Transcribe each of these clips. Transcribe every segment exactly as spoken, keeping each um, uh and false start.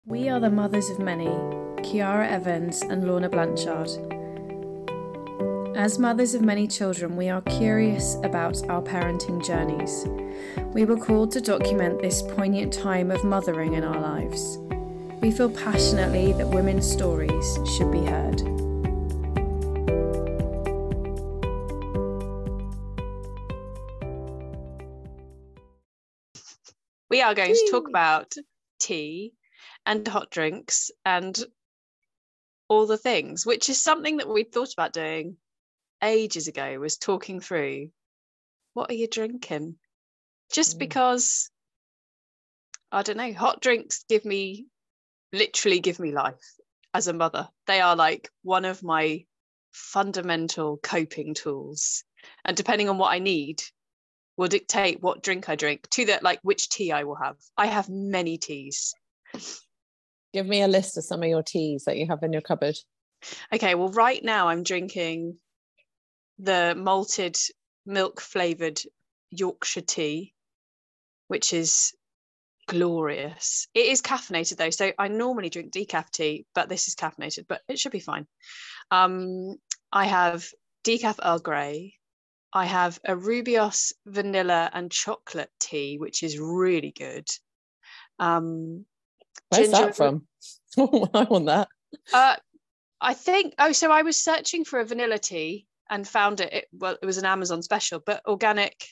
We are the mothers of many, Kiara Evans and Lorna Blanchard. As mothers of many children, we are curious about our parenting journeys. We were called to document this poignant time of mothering in our lives. We feel passionately that women's stories should be heard. We are going to talk about tea and hot drinks and all the things, which is something that we thought about doing ages ago, was talking through what are you drinking? Just mm. because, I don't know, hot drinks give me, literally give me life as a mother. They are like one of my fundamental coping tools. And depending on what I need, will dictate what drink I drink, to that, like which tea I will have. I have many teas. Give me a list of some of your teas that you have in your cupboard. Okay, well, right now I'm drinking the malted milk flavoured Yorkshire tea, which is glorious. It is caffeinated though, so I normally drink decaf tea, but this is caffeinated, but it should be fine. Um, I have decaf Earl Grey. I have a Rubios vanilla and chocolate tea, which is really good. Um, Where's ginger... that from? I want that. Uh, I think, oh, so I was searching for a vanilla tea and found it. it. Well, it was an Amazon special, but organic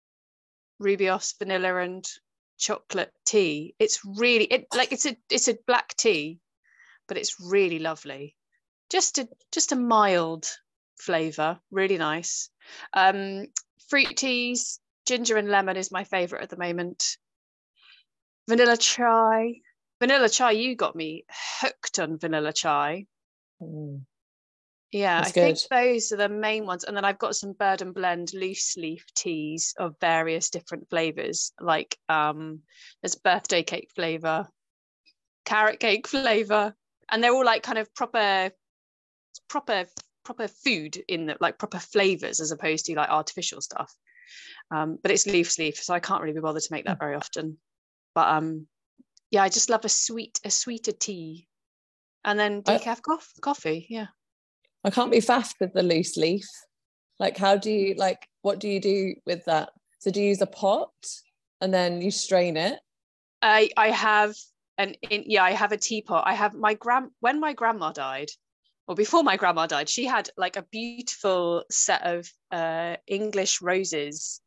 Rubios vanilla and chocolate tea. It's really, it like it's a it's a black tea, but it's really lovely. Just a just a mild flavour, really nice. Um, fruit teas, ginger and lemon is my favourite at the moment. Vanilla chai. Vanilla chai, you got me hooked on vanilla chai. Mm. Yeah, That's I good. think those are the main ones. And then I've got some bird and blend loose leaf teas of various different flavours. Like um, there's birthday cake flavour, carrot cake flavour. And they're all like kind of proper, proper, proper food in the, like proper flavours as opposed to like artificial stuff. Um, but it's loose leaf, so I can't really be bothered to make that very often. But um, yeah, I just love a sweet, a sweeter tea. And then decaf I, cof- coffee, yeah. I can't be faffed with the loose leaf. Like, how do you, like, what do you do with that? So do you use a pot and then you strain it? I I have an, in, yeah, I have a teapot. I have my grand, when my grandma died, or before my grandma died, she had like a beautiful set of uh, English roses.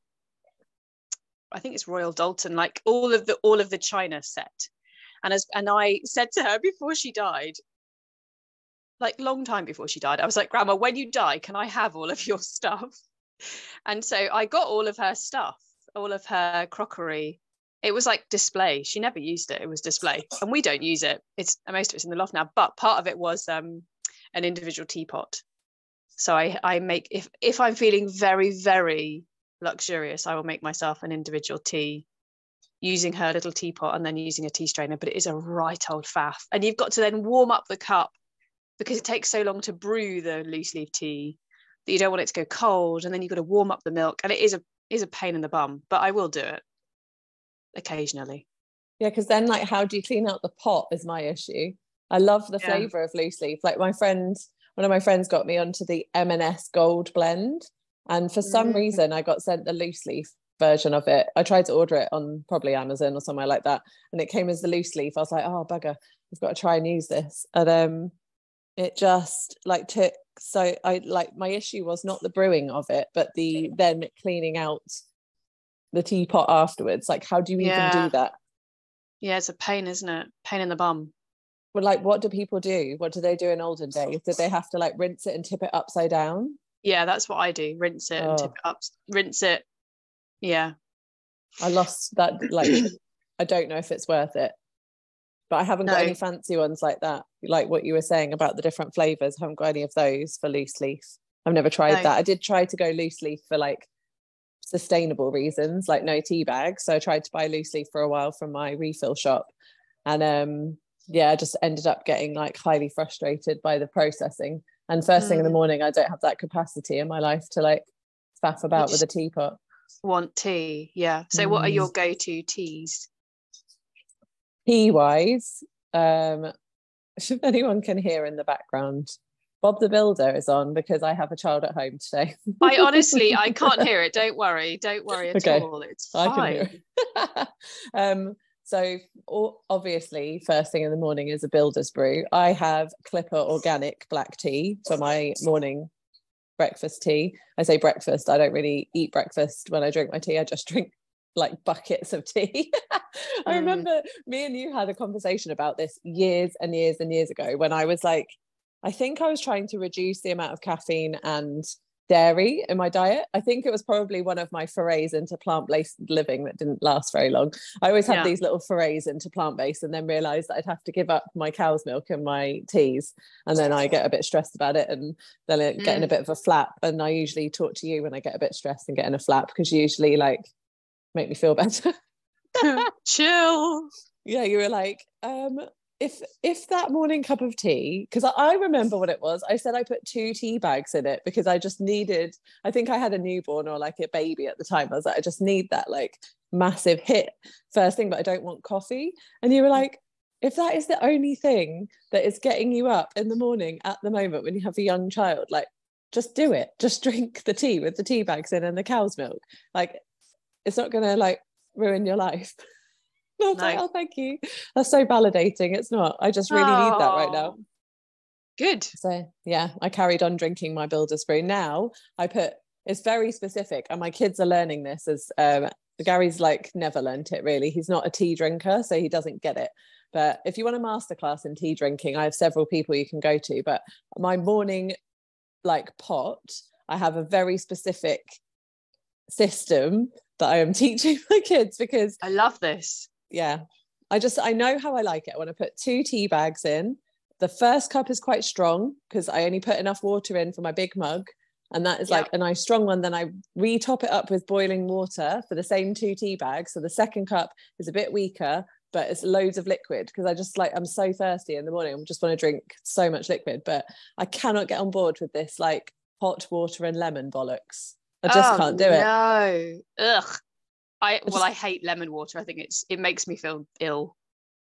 I think it's Royal Doulton, like all of the all of the china set. And as and I said to her before she died, like long time before she died, I was like, Grandma, when you die, can I have all of your stuff? And so I got all of her stuff, all of her crockery. It was like display. She never used it. It was display. And we don't use it. It's most of it's in the loft now. But part of it was um, an individual teapot. So I, I make, if if I'm feeling very, very luxurious, I will make myself an individual tea using her little teapot and then using a tea strainer. But it is a right old faff. And you've got to then warm up the cup because it takes so long to brew the loose leaf tea that you don't want it to go cold. And then you've got to warm up the milk. And it is a is a pain in the bum, but I will do it occasionally. Yeah, because then like, how do you clean out the pot is my issue. I love the yeah. flavour of loose leaf. Like my friend, one of my friends got me onto the M and S Gold blend. And for some mm. reason, I got sent the loose leaf version of it. I tried to order it on probably Amazon or somewhere like that, and it came as the loose leaf. I was like, oh bugger, I've got to try and use this. And um it just like took, so I like, my issue was not the brewing of it, but the then cleaning out the teapot afterwards. Like, how do you yeah. even do that? Yeah, it's a pain, isn't it? Pain in the bum. Well, like, what do people do? What do they do in olden days? Did they have to like rinse it and tip it upside down? Yeah, that's what I do. Rinse it oh. and tip it up. Rinse it. Yeah. I lost that. Like, I don't know if it's worth it, but I haven't no. got any fancy ones like that. Like what you were saying about the different flavors. I haven't got any of those for loose leaf. I've never tried no. that. I did try to go loose leaf for like sustainable reasons, like no tea bags. So I tried to buy loose leaf for a while from my refill shop. And um, yeah, I just ended up getting like highly frustrated by the processing. And first mm. thing in the morning, I don't have that capacity in my life to like faff about with a teapot. Want tea, yeah. So mm. what are your go-to teas? Tea wise, Um, if anyone can hear in the background, Bob the Builder is on because I have a child at home today. I honestly, I can't hear it. Don't worry. Don't worry at okay. all. It's I fine. can hear it. um, so obviously, first thing in the morning is a Builder's brew. I have Clipper Organic black tea for my morning breakfast tea. I say breakfast. I don't really eat breakfast when I drink my tea. I just drink like buckets of tea. I remember mm. me and you had a conversation about this years and years and years ago when I was like, I think I was trying to reduce the amount of caffeine and dairy in my diet. I think it was probably one of my forays into plant-based living that didn't last very long. I always had yeah. these little forays into plant-based and then realized that I'd have to give up my cow's milk and my teas, and then I get a bit stressed about it and then it, mm. getting a bit of a flap. And I usually talk to you when I get a bit stressed and get in a flap, because you usually like make me feel better. Chill. Yeah, you were like, um if if that morning cup of tea, because I, I remember what it was, I said I put two tea bags in it because I just needed, I think I had a newborn or like a baby at the time. I was like, I just need that like massive hit first thing, but I don't want coffee. And you were like, if that is the only thing that is getting you up in the morning at the moment when you have a young child, like just do it. Just drink the tea with the tea bags in and the cow's milk. Like it's not gonna like ruin your life. I was no. like, oh, thank you. That's so validating. It's not. I just really oh, need that right now. Good. So yeah, I carried on drinking my Builder's brew. Now I put, it's very specific, and my kids are learning this as um, Gary's like never learned it really. He's not a tea drinker, so he doesn't get it. But if you want a masterclass in tea drinking, I have several people you can go to. But my morning like pot, I have a very specific system that I am teaching my kids, because I love this. Yeah, I just, I know how I like it. I want to put two tea bags in. The first cup is quite strong because I only put enough water in for my big mug. And that is yep. like a nice strong one. Then I re-top it up with boiling water for the same two tea bags. So the second cup is a bit weaker, but it's loads of liquid, because I just like, I'm so thirsty in the morning. I just want to drink so much liquid, but I cannot get on board with this like hot water and lemon bollocks. I just oh, can't do it. No. Ugh. I well, I hate lemon water. I think it's it makes me feel ill.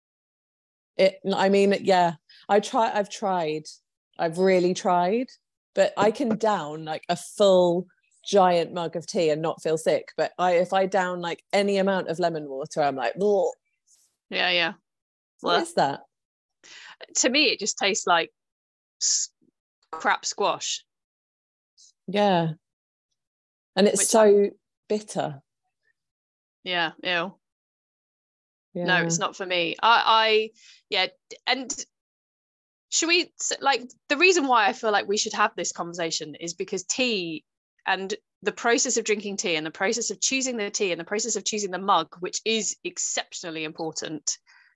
It. I mean, yeah. I try. I've tried. I've really tried, but I can down like a full giant mug of tea and not feel sick. But I, if I down like any amount of lemon water, I'm like, ugh. Yeah, yeah. What well, is that? To me, it just tastes like s- crap squash. Yeah, and it's Which so I- bitter. Yeah, ew. Yeah. No, it's not for me. I, I, yeah, and should we, like, the reason why I feel like we should have this conversation is because tea and the process of drinking tea and the process of choosing the tea and the process of choosing the mug, which is exceptionally important,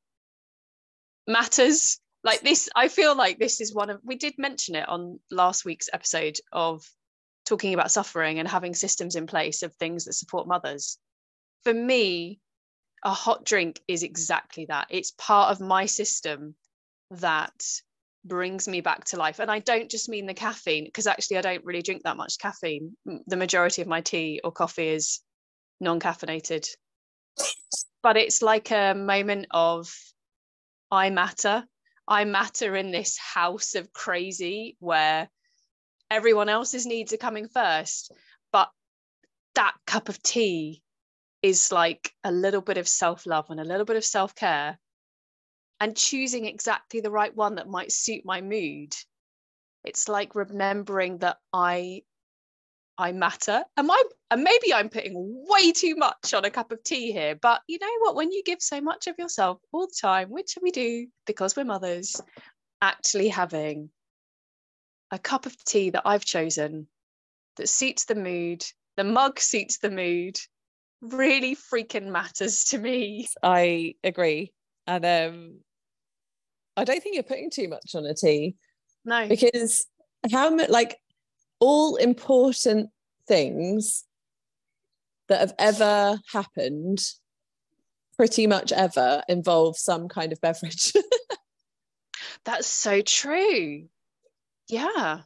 matters. Like this, I feel like this is one of, we did mention it on last week's episode of talking about suffering and having systems in place of things that support mothers. For me, a hot drink is exactly that. It's part of my system that brings me back to life. And I don't just mean the caffeine, because actually I don't really drink that much caffeine. The majority of my tea or coffee is non-caffeinated. But it's like a moment of I matter. I matter in this house of crazy where everyone else's needs are coming first. But that cup of tea is like a little bit of self-love and a little bit of self-care, and choosing exactly the right one that might suit my mood. It's like remembering that I I matter. Am I, and maybe I'm putting way too much on a cup of tea here, but you know what, when you give so much of yourself all the time, which we do because we're mothers, actually having a cup of tea that I've chosen that suits the mood, the mug suits the mood, really freaking matters to me. I agree. And um I don't think you're putting too much on a tea. No. Because how much, like, all important things that have ever happened, pretty much ever, involve some kind of beverage. That's so true. Yeah.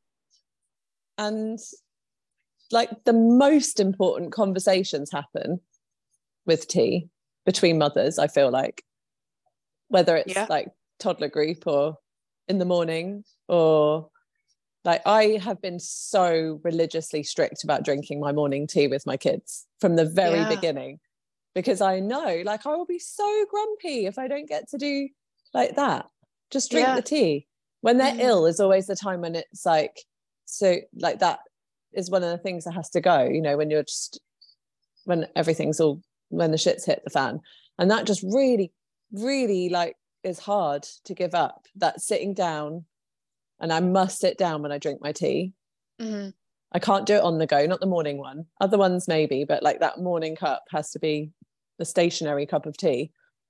And like the most important conversations happen with tea between mothers, I feel like. whether it's Yeah. like toddler group or in the morning, or like I have been so religiously strict about drinking my morning tea with my kids from the very Yeah. beginning, because I know like I will be so grumpy if I don't get to do like that. Just drink Yeah. the tea. When they're Mm. ill is always the time when it's like, so like that is one of the things that has to go, you know, when you're just, when everything's all, when the shit's hit the fan. And that just really, really like is hard to give up, that sitting down, and I must sit down when I drink my tea. Mm-hmm. I can't do it on the go, not the morning one. Other ones maybe, but like that morning cup has to be the stationary cup of tea.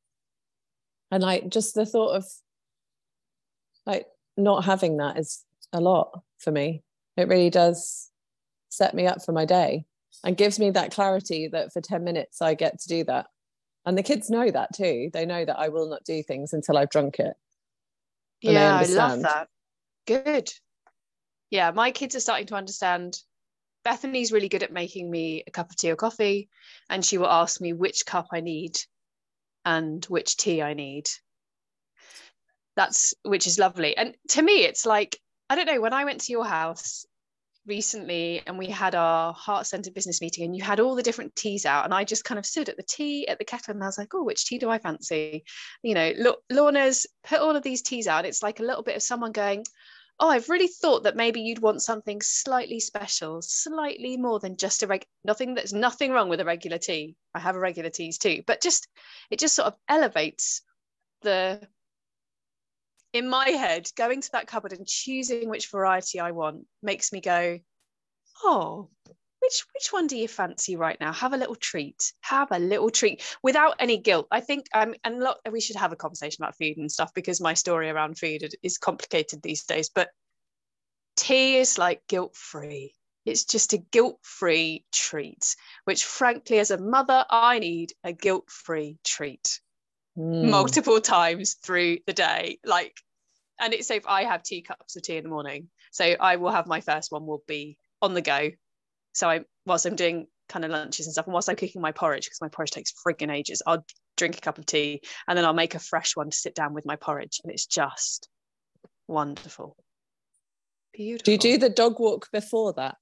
And like just the thought of like not having that is a lot for me. It really does set me up for my day and gives me that clarity that for ten minutes I get to do that. And the kids know that too. They know that I will not do things until I've drunk it. And Yeah, I they love understand. that. Good. Yeah, my kids are starting to understand. Bethany's really good at making me a cup of tea or coffee, and she will ask me which cup I need and which tea I need. That's, which is lovely. And to me, it's like, I don't know, when I went to your house recently and we had our heart centered business meeting and you had all the different teas out, and I just kind of stood at the tea at the kettle and I was like, oh, which tea do I fancy? You know, look, Lorna's put all of these teas out. It's like a little bit of someone going, oh, I've really thought that maybe you'd want something slightly special, slightly more than just a reg, nothing, there's nothing wrong with a regular tea. I have a regular teas too, but just, it just sort of elevates the, in my head, going to that cupboard and choosing which variety I want makes me go, oh, which which one do you fancy right now? Have a little treat. Have a little treat without any guilt. I think, um, and look, we should have a conversation about food and stuff, because my story around food is complicated these days. But tea is like guilt-free. It's just a guilt-free treat, which frankly, as a mother, I need a guilt-free treat. Mm. Multiple times through the day, like, and it's so if I have two cups of tea in the morning, so I will have my first one will be on the go, so I whilst I'm doing kind of lunches and stuff, and whilst I'm cooking my porridge, because my porridge takes frigging ages, I'll drink a cup of tea and then I'll make a fresh one to sit down with my porridge, and it's just wonderful, beautiful. Do you do the dog walk before that?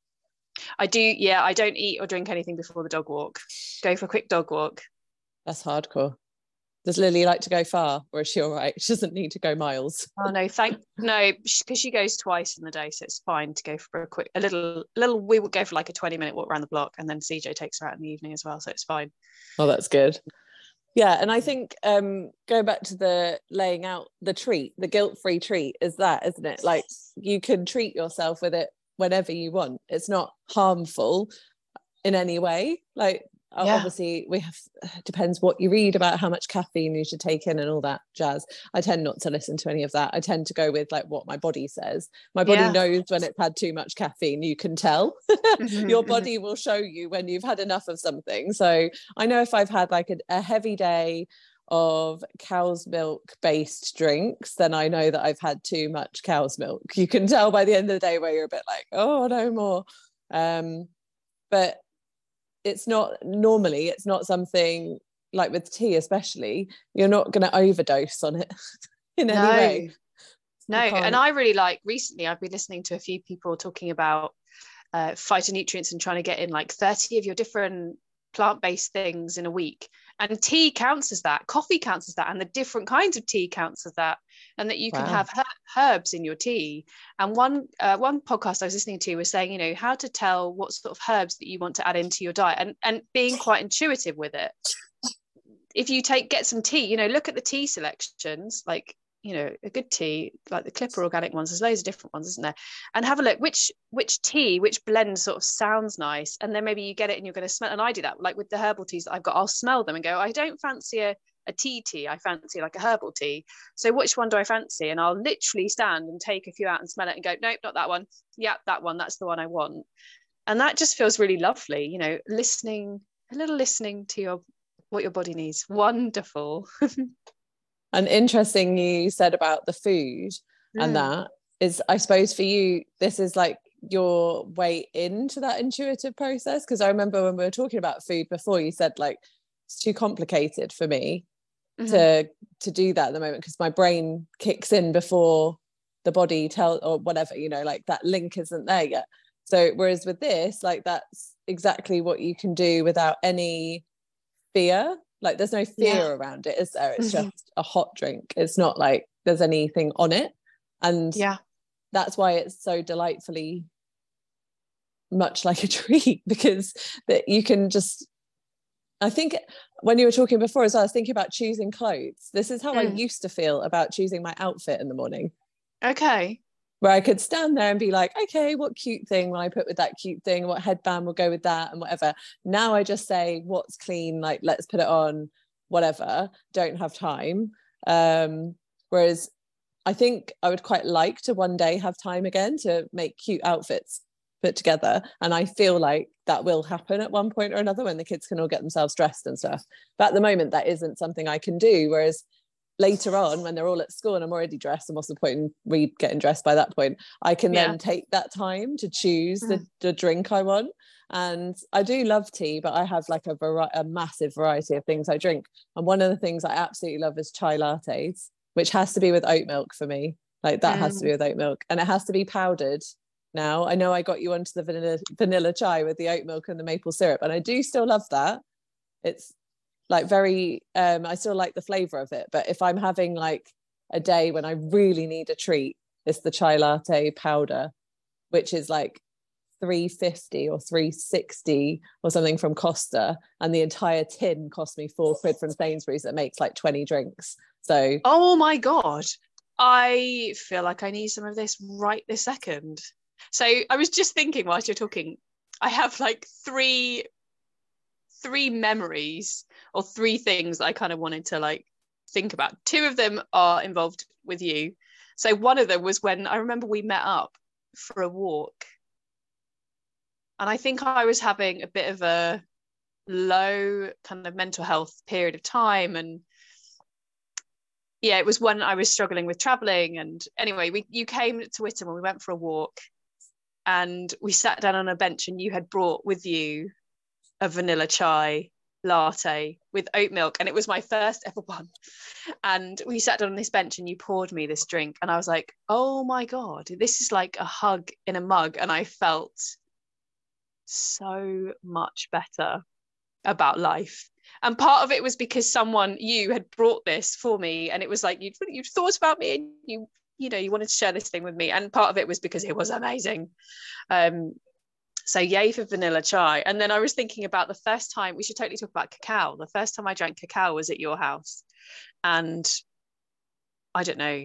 I do, yeah. I don't eat or drink anything before the dog walk. Go for a quick dog walk. That's hardcore. Does Lily like to go far, or is she all right? She doesn't need to go miles. Oh no, thank no, because she goes twice in the day, so it's fine to go for a quick, a little, little. We would go for like a twenty minute walk around the block, and then C J takes her out in the evening as well, so it's fine. Oh, that's good. Yeah, and I think um, going back to the laying out the treat, the guilt-free treat is that, isn't it? Like you can treat yourself with it whenever you want. It's not harmful in any way. Like. Yeah. Obviously we have, depends what you read about how much caffeine you should take in and all that jazz. I tend not to listen to any of that. I tend to go with like what my body says. My body yeah. knows when it's had too much caffeine. You can tell. Mm-hmm, your body mm-hmm. will show you when you've had enough of something. So I know if I've had like a, a heavy day of cow's milk based drinks, then I know that I've had too much cow's milk. You can tell by the end of the day where you're a bit like, oh, no more. Um, but it's not normally it's not something like with tea, especially you're not going to overdose on it in no. any way. No, and I really like recently I've been listening to a few people talking about uh, phytonutrients and trying to get in like thirty of your different plant-based things in a week, and tea counts as that, coffee counts as that, and the different kinds of tea counts as that, and that you can wow. have her- herbs in your tea. And one uh, one podcast I was listening to was saying, you know, how to tell what sort of herbs that you want to add into your diet, and and being quite intuitive with it. If you take get some tea, you know, look at the tea selections, like, you know, a good tea, like the Clipper organic ones, there's loads of different ones, isn't there? And have a look, which which tea, which blend sort of sounds nice. And then maybe you get it and you're going to smell, and I do that, like with the herbal teas that I've got, I'll smell them and go, I don't fancy a, a tea tea, I fancy like a herbal tea. So which one do I fancy? And I'll literally stand and take a few out and smell it and go, nope, not that one. Yeah, that one, that's the one I want. And that just feels really lovely, you know, listening, a little listening to your what your body needs. Wonderful. And interesting you said about the food mm. and that is, I suppose for you, this is like your way into that intuitive process. Because I remember when we were talking about food before, you said like, it's too complicated for me. mm-hmm. to to do that at the moment, because my brain kicks in before the body tell or whatever, you know, like that link isn't there yet. So whereas with this, like that's exactly what you can do without any fear. Like there's no fear yeah. around it, is there? It's mm-hmm. just a hot drink. It's not like there's anything on it. And yeah, that's why it's so delightfully much like a treat, because that you can just, I think when you were talking before as well, I was thinking about choosing clothes. This is how mm. I used to feel about choosing my outfit in the morning. Okay. Where I could stand there and be like, okay, what cute thing will I put with that cute thing? What headband will go with that and whatever. Now I just say, what's clean? Like, let's put it on, whatever. Don't have time. Um, whereas I think I would quite like to one day have time again to make cute outfits put together. And I feel like that will happen at one point or another when the kids can all get themselves dressed and stuff. But at the moment, that isn't something I can do. Whereas later on, when they're all at school and I'm already dressed, and what's the point in Reed getting dressed by that point, I can then yeah. take that time to choose mm. the, the drink I want. And I do love tea, but I have like a, vari- a massive variety of things I drink. And one of the things I absolutely love is chai lattes, which has to be with oat milk for me. Like that mm. has to be with oat milk, and it has to be powdered. Now I know I got you onto the vanilla vanilla chai with the oat milk and the maple syrup, and I do still love that. It's like very um I still like the flavor of it, but if I'm having like a day when I really need a treat, it's the chai latte powder, which is like three fifty or three sixty or something from Costa, and the entire tin cost me four quid from Sainsbury's that makes like twenty drinks. So oh my god, I feel like I need some of this right this second. So I was just thinking whilst you're talking, I have like three three memories or three things that I kind of wanted to like think about. Two of them are involved with you. So one of them was when I remember we met up for a walk, and I think I was having a bit of a low kind of mental health period of time, and yeah, it was when I was struggling with traveling. And anyway, we you came to Witham and we went for a walk, and we sat down on a bench, and you had brought with you a vanilla chai latte with oat milk, and it was my first ever one. And we sat down on this bench and you poured me this drink, and I was like, oh my god, this is like a hug in a mug. And I felt so much better about life. And part of it was because someone, you had brought this for me, and it was like you'd, you'd thought about me, and you you know you wanted to share this thing with me. And part of it was because it was amazing. um So yay for vanilla chai. And then I was thinking about the first time, we should totally talk about cacao. The first time I drank cacao was at your house. And I don't know,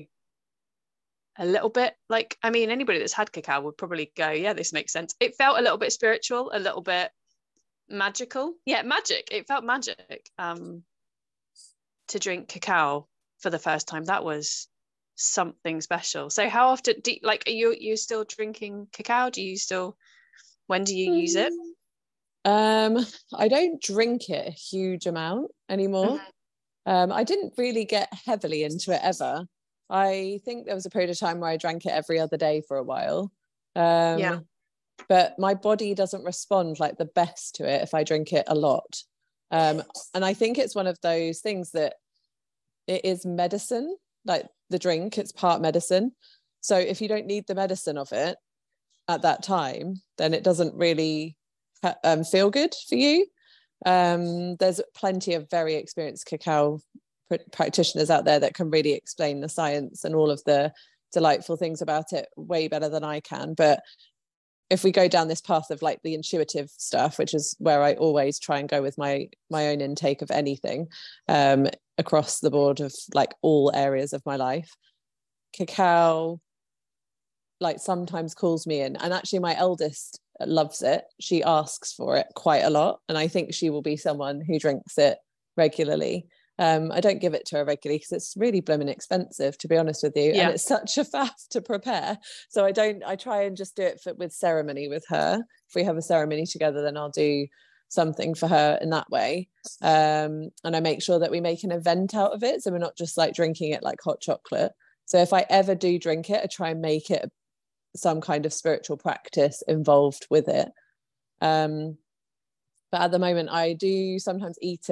a little bit like, I mean, anybody that's had cacao would probably go, yeah, this makes sense. It felt a little bit spiritual, a little bit magical. Yeah, magic. It felt magic um, to drink cacao for the first time. That was something special. So how often, do you, like, are you, you still drinking cacao? Do you still... When do you use it? Um, I don't drink it a huge amount anymore. Mm-hmm. Um, I didn't really get heavily into it ever. I think there was a period of time where I drank it every other day for a while. Um, yeah. But my body doesn't respond like the best to it if I drink it a lot. Um, and I think it's one of those things that it is medicine, like the drink, it's part medicine. So if you don't need the medicine of it at that time, then it doesn't really um, feel good for you. Um, there's plenty of very experienced cacao pr- practitioners out there that can really explain the science and all of the delightful things about it way better than I can. But if we go down this path of like the intuitive stuff, which is where I always try and go with my my own intake of anything um, across the board of like all areas of my life, cacao like sometimes calls me in. And actually my eldest loves it. She asks for it quite a lot, and I think she will be someone who drinks it regularly. um I don't give it to her regularly because it's really blooming expensive, to be honest with you. Yeah. And it's such a faff to prepare, so I don't I try and just do it for, with ceremony with her. If we have a ceremony together, then I'll do something for her in that way. Um and I make sure that we make an event out of it, so we're not just like drinking it like hot chocolate. So if I ever do drink it, I try and make it some kind of spiritual practice involved with it. Um, but at the moment, I do sometimes eat it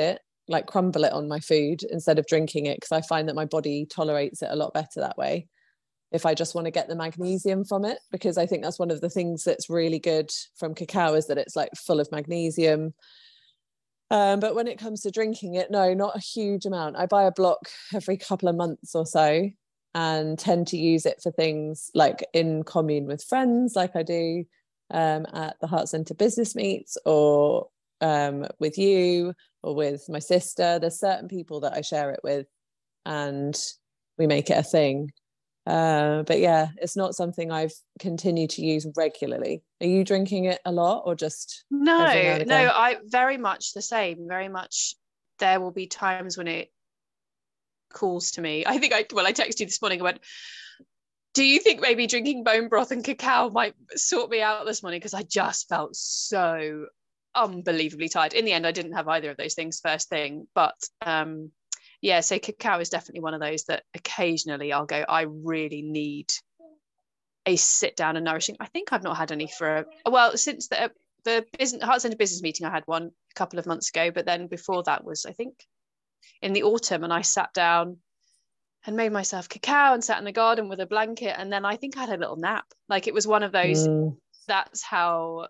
like crumble it on my food instead of drinking it, because I find that my body tolerates it a lot better that way, if I just want to get the magnesium from it, because I think that's one of the things that's really good from cacao, is that it's like full of magnesium. Um, but when it comes to drinking it, no, not a huge amount. I buy a block every couple of months or so, and tend to use it for things like in commune with friends, like I do um, at the Heart Centre business meets, or um, with you, or with my sister. There's certain people that I share it with, and we make it a thing. Uh, but yeah, it's not something I've continued to use regularly. Are you drinking it a lot, or just no no I very much the same, very much. There will be times when it calls to me. I think I well I texted you this morning, I went, do you think maybe drinking bone broth and cacao might sort me out this morning, because I just felt so unbelievably tired. In the end I didn't have either of those things first thing, but um yeah, so cacao is definitely one of those that occasionally I'll go, I really need a sit down and nourishing. I think I've not had any for a, well, since the the business Heart Centre business meeting. I had one a couple of months ago, but then before that was, I think, in the autumn, and I sat down and made myself cacao and sat in the garden with a blanket, and then I think I had a little nap. Like, it was one of those, mm. that's how,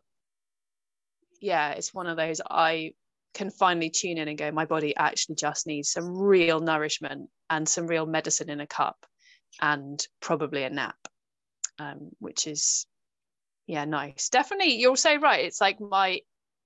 yeah, it's one of those I can finally tune in and go, my body actually just needs some real nourishment and some real medicine in a cup, and probably a nap, um, which is, yeah, nice. Definitely, you're so right. It's like my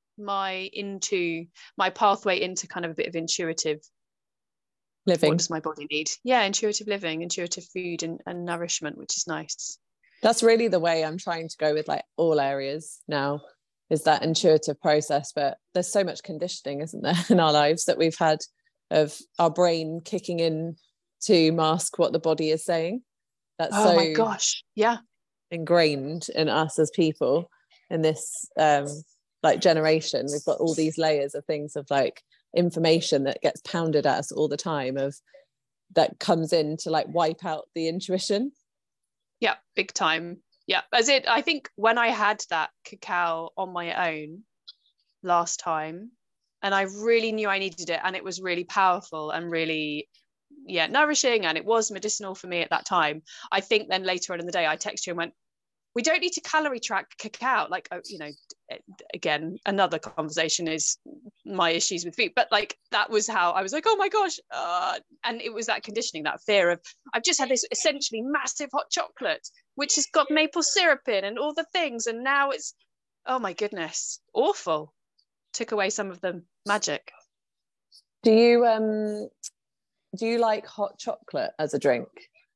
my into my pathway into kind of a bit of intuitive living. What does my body need? Yeah, intuitive living, intuitive food and, and nourishment, which is nice. That's really the way I'm trying to go with like all areas now, is that intuitive process. But there's so much conditioning, isn't there, in our lives that we've had, of our brain kicking in to mask what the body is saying. That's oh so my gosh, yeah, ingrained in us as people in this um like generation. We've got all these layers of things, of like information that gets pounded at us all the time, of that comes in to like wipe out the intuition. Yeah, big time. Yeah, as it I think when I had that cacao on my own last time, and I really knew I needed it, and it was really powerful and really, yeah, nourishing, and it was medicinal for me at that time. I think then later on in the day I texted you and went, we don't need to calorie track cacao. Like, oh, you know, again, another conversation is my issues with food, but like, that was how I was like, oh my gosh. Uh, and it was that conditioning, that fear of, I've just had this essentially massive hot chocolate, which has got maple syrup in and all the things. And now it's, oh my goodness, awful. Took away some of the magic. Do you, um, do you like hot chocolate as a drink?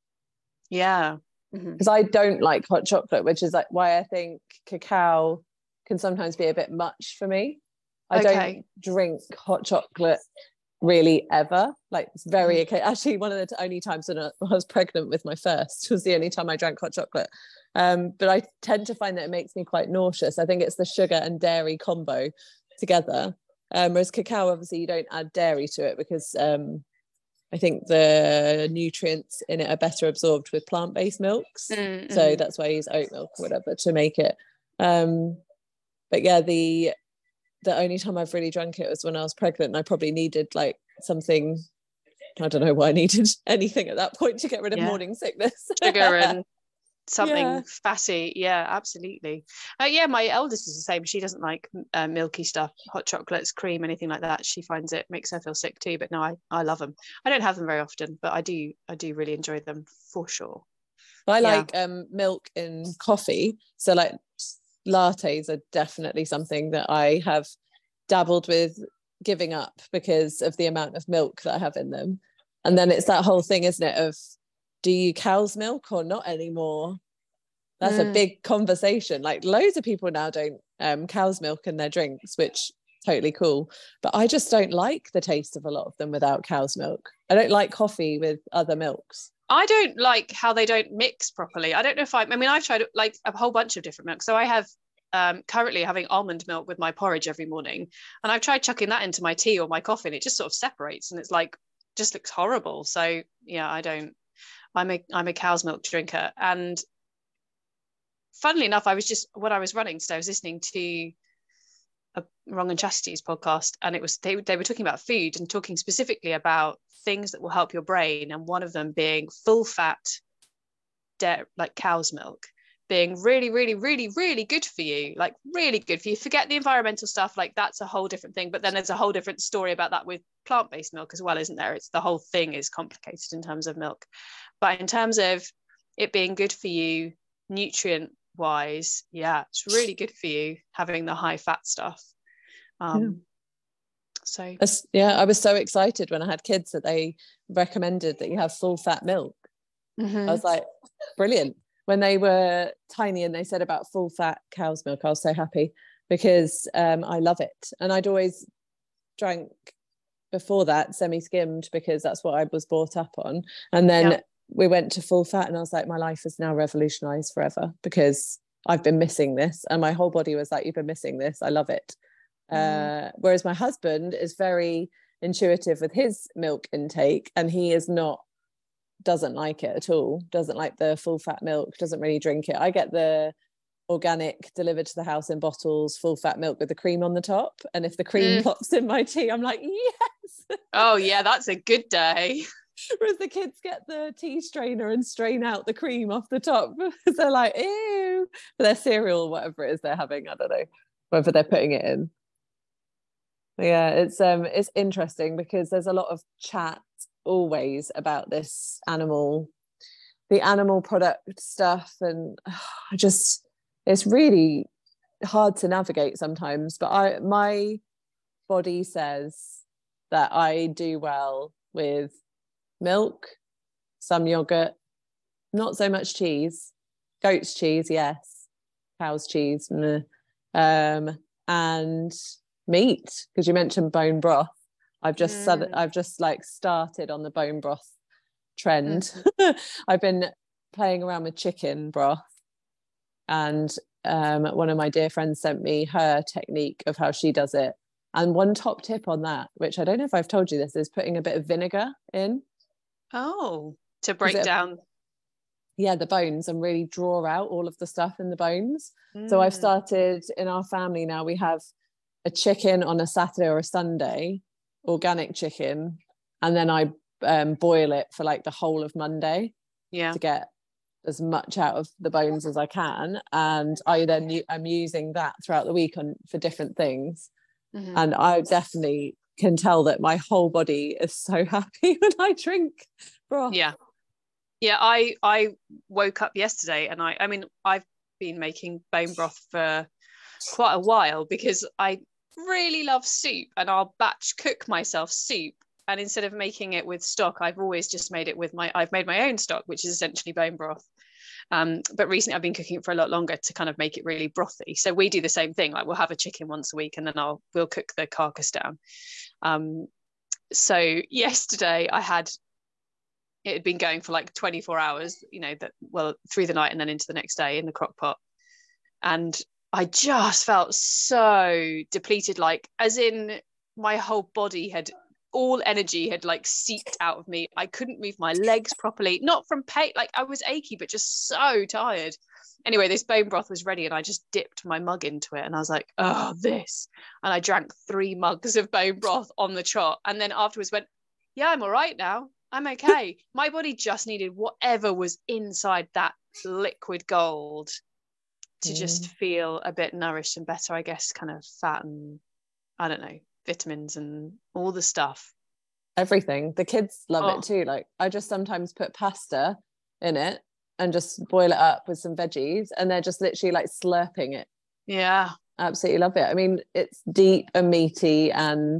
Yeah. Because mm-hmm. I don't like hot chocolate, which is like why I think cacao can sometimes be a bit much for me. I okay. don't drink hot chocolate really ever. Like, it's very mm-hmm. okay. Actually, one of the only times when I was pregnant with my first was the only time I drank hot chocolate. Um, but I tend to find that it makes me quite nauseous. I think it's the sugar and dairy combo together. Um, whereas cacao, obviously, you don't add dairy to it, because um, I think the nutrients in it are better absorbed with plant-based milks. Mm-hmm. So that's why I use oat milk or whatever to make it. Um, but yeah, the the only time I've really drunk it was when I was pregnant, and I probably needed like something, I don't know why I needed anything at that point to get rid of yeah. morning sickness. Sugar and something yeah. fatty. Yeah, absolutely. Uh, yeah, my eldest is the same. She doesn't like uh, milky stuff, hot chocolates, cream, anything like that. She finds it makes her feel sick too. But no, I, I love them. I don't have them very often, but I do I do really enjoy them for sure. I yeah. like um, milk in coffee. So like lattes are definitely something that I have dabbled with giving up because of the amount of milk that I have in them. And then it's that whole thing, isn't it, of do you cow's milk or not anymore? That's mm. a big conversation. Like, loads of people now don't um, cow's milk in their drinks, which totally cool. But I just don't like the taste of a lot of them without cow's milk. I don't like coffee with other milks. I don't like how they don't mix properly. I don't know if I, I mean, I've tried like a whole bunch of different milks. So I have um, currently having almond milk with my porridge every morning. And I've tried chucking that into my tea or my coffee, and it just sort of separates, and it's like, just looks horrible. So yeah, I don't, I'm a, I'm a cow's milk drinker. And funnily enough, I was just, when I was running, so I was listening to a Wrong and Chastity's podcast, and it was they, they were talking about food and talking specifically about things that will help your brain, and one of them being full fat dairy, like cow's milk, being really really really really good for you, like really good for you. Forget the environmental stuff, like that's a whole different thing, but then there's a whole different story about that with plant-based milk as well, isn't there? It's the whole thing is complicated in terms of milk, but in terms of it being good for you nutrient wise, yeah, it's really good for you having the high fat stuff. Um, yeah. So yeah, I was so excited when I had kids that they recommended that you have full fat milk. Mm-hmm. I was like, brilliant. When they were tiny and they said about full fat cow's milk, I was so happy because um, I love it. And I'd always drank before that semi-skimmed because that's what I was brought up on. And then yeah. we went to full fat and I was like, my life is now revolutionized forever because I've been missing this. And my whole body was like, you've been missing this. I love it. Uh, whereas my husband is very intuitive with his milk intake, and he is not, doesn't like it at all, doesn't like the full fat milk, doesn't really drink it. I get the organic delivered to the house in bottles, full fat milk with the cream on the top, and if the cream mm. pops in my tea, I'm like, yes. Oh yeah, that's a good day. Whereas the kids get the tea strainer and strain out the cream off the top. They're like, ew, for their cereal, whatever it is they're having, I don't know, whether they're putting it in. Yeah, it's um it's interesting because there's a lot of chat always about this animal, the animal product stuff, and oh, I just it's really hard to navigate sometimes. But I my body says that I do well with milk, some yogurt, not so much cheese, goat's cheese, yes, cow's cheese, meh. um, and meat, because you mentioned bone broth. I've just mm. said I've just like started on the bone broth trend. Mm. I've been playing around with chicken broth, and um, one of my dear friends sent me her technique of how she does it. And one top tip on that, which I don't know if I've told you this, is putting a bit of vinegar in. Oh, to break it, down. Yeah, the bones and really draw out all of the stuff in the bones. Mm. So I've started in our family now, we have a chicken on a Saturday or a Sunday, organic chicken, and then I um, boil it for like the whole of Monday, yeah, to get as much out of the bones as I can. And I then I'm using that throughout the week on for different things. Mm-hmm. And I definitely can tell that my whole body is so happy when I drink broth. Yeah, yeah. I I woke up yesterday, and I I mean I've been making bone broth for quite a while because I really love soup, and I'll batch cook myself soup, and instead of making it with stock, I've always just made it with my I've made my own stock, which is essentially bone broth. Um, but recently I've been cooking it for a lot longer to kind of make it really brothy. So we do the same thing, like we'll have a chicken once a week, and then I'll we'll cook the carcass down. Um, so yesterday I had it had been going for like twenty-four hours, you know, that well through the night and then into the next day in the crock pot, and I just felt so depleted, like as in my whole body had, all energy had like seeped out of me. I couldn't move my legs properly, not from pain, like I was achy, but just so tired. Anyway, this bone broth was ready, and I just dipped my mug into it, and I was like, oh, this. And I drank three mugs of bone broth on the trot, and then afterwards went, yeah, I'm all right now. I'm okay. My body just needed whatever was inside that liquid gold to just feel a bit nourished and better, I guess, kind of fat and, I don't know, vitamins and all the stuff. Everything. The kids love oh. it too. Like, I just sometimes put pasta in it and just boil it up with some veggies, and they're just literally like slurping it. Yeah. Absolutely love it. I mean, it's deep and meaty and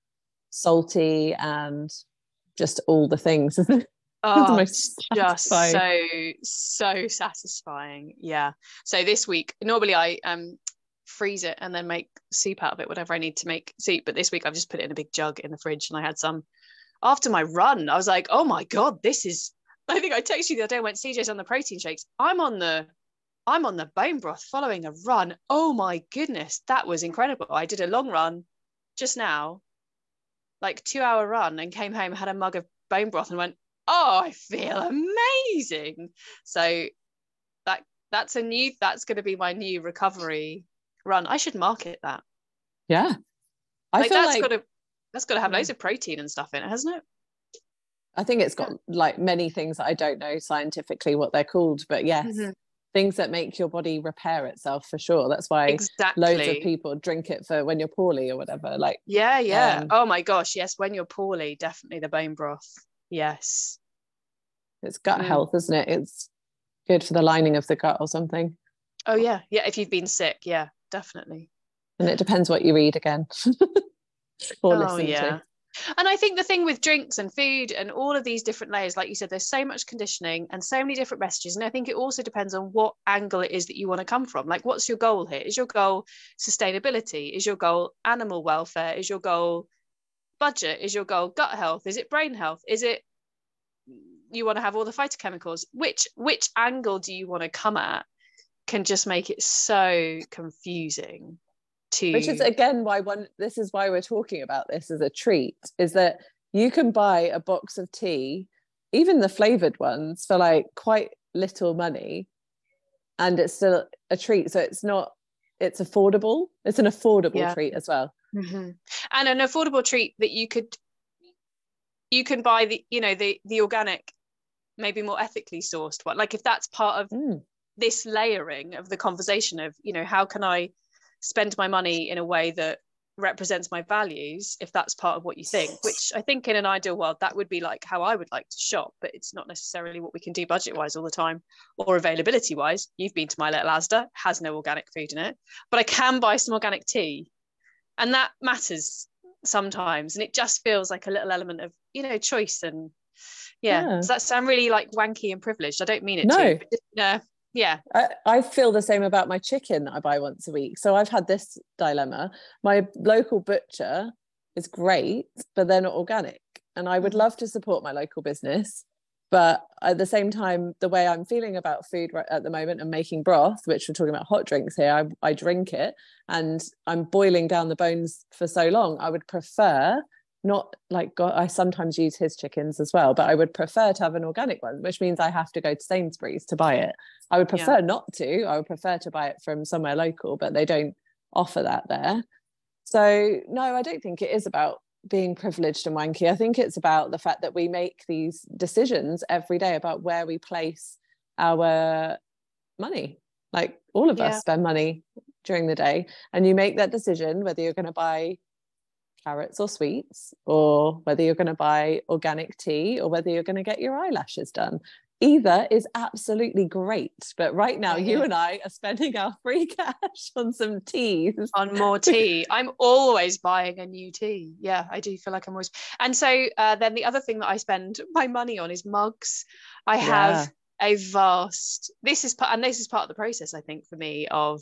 salty and just all the things, isn't it? Oh, it's just so so satisfying. Yeah. So this week, normally I um freeze it and then make soup out of it, whatever I need to make soup. But this week I've just put it in a big jug in the fridge, and I had some after my run. I was like, oh my god, this is. I think I texted you the other day. I went, C J's on the protein shakes. I'm on the, I'm on the bone broth following a run. Oh my goodness, that was incredible. I did a long run just now, like two hour run, and came home, had a mug of bone broth, and went, oh, I feel amazing. So that that's a new that's going to be my new recovery run. I should market that. Yeah. I like feel that's like got to that's got to have yeah. loads of protein and stuff in it, hasn't it? I think it's got like many things that I don't know scientifically what they're called, but yes, mm-hmm. things that make your body repair itself for sure. That's why exactly. loads of people drink it for when you're poorly or whatever. Like yeah, yeah. Um, oh my gosh, yes. When you're poorly, definitely the bone broth. Yes. It's gut mm. health, isn't it? It's good for the lining of the gut or something. Oh yeah, yeah. If you've been sick, yeah, definitely. And it depends what you read again. or oh listen yeah. to. And I think the thing with drinks and food and all of these different layers, like you said, there's so much conditioning and so many different messages. And I think it also depends on what angle it is that you want to come from. Like, what's your goal here? Is your goal sustainability? Is your goal animal welfare? Is your goal budget? Is your goal gut health? Is it brain health? Is it you want to have all the phytochemicals? Which which angle do you want to come at can just make it so confusing. To... Which is again why one this is why we're talking about this as a treat, is that you can buy a box of tea, even the flavored ones, for like quite little money, and it's still a treat. So it's not it's affordable it's an affordable yeah. treat as well. Mm-hmm. And an affordable treat that you could you can buy the you know the the organic, maybe more ethically sourced one, like if that's part of mm. this layering of the conversation of, you know, how can I spend my money in a way that represents my values, if that's part of what you think, which I think in an ideal world that would be like how I would like to shop, but it's not necessarily what we can do budget wise all the time or availability wise. You've been to my little Asda, has no organic food in it, but I can buy some organic tea, and that matters sometimes, and it just feels like a little element of, you know, choice. And yeah, yeah. Does that sound really like wanky and privileged? I don't mean it no. to, but just, uh, yeah. I, I feel the same about my chicken that I buy once a week. So I've had this dilemma. My local butcher is great, but they're not organic. And I would mm-hmm. love to support my local business. But at the same time, the way I'm feeling about food right at the moment and making broth, which we're talking about hot drinks here, I, I drink it and I'm boiling down the bones for so long. I would prefer not like God, I sometimes use his chickens as well, but I would prefer to have an organic one, which means I have to go to Sainsbury's to buy it. I would prefer yeah. not to. I would prefer to buy it from somewhere local, but they don't offer that there. So no, I don't think it is about being privileged and wanky. I think it's about the fact that we make these decisions every day about where we place our money. Like all of yeah. us spend money during the day, and you make that decision whether you're going to buy carrots or sweets, or whether you're going to buy organic tea, or whether you're going to get your eyelashes done. Either is absolutely great, but right now yeah. you and I are spending our free cash on some teas. On more tea. I'm always buying a new tea. Yeah, I do feel like I'm always. And so uh, then the other thing that I spend my money on is mugs. I have yeah. a vast. This is part, and this is part of the process, I think, for me, of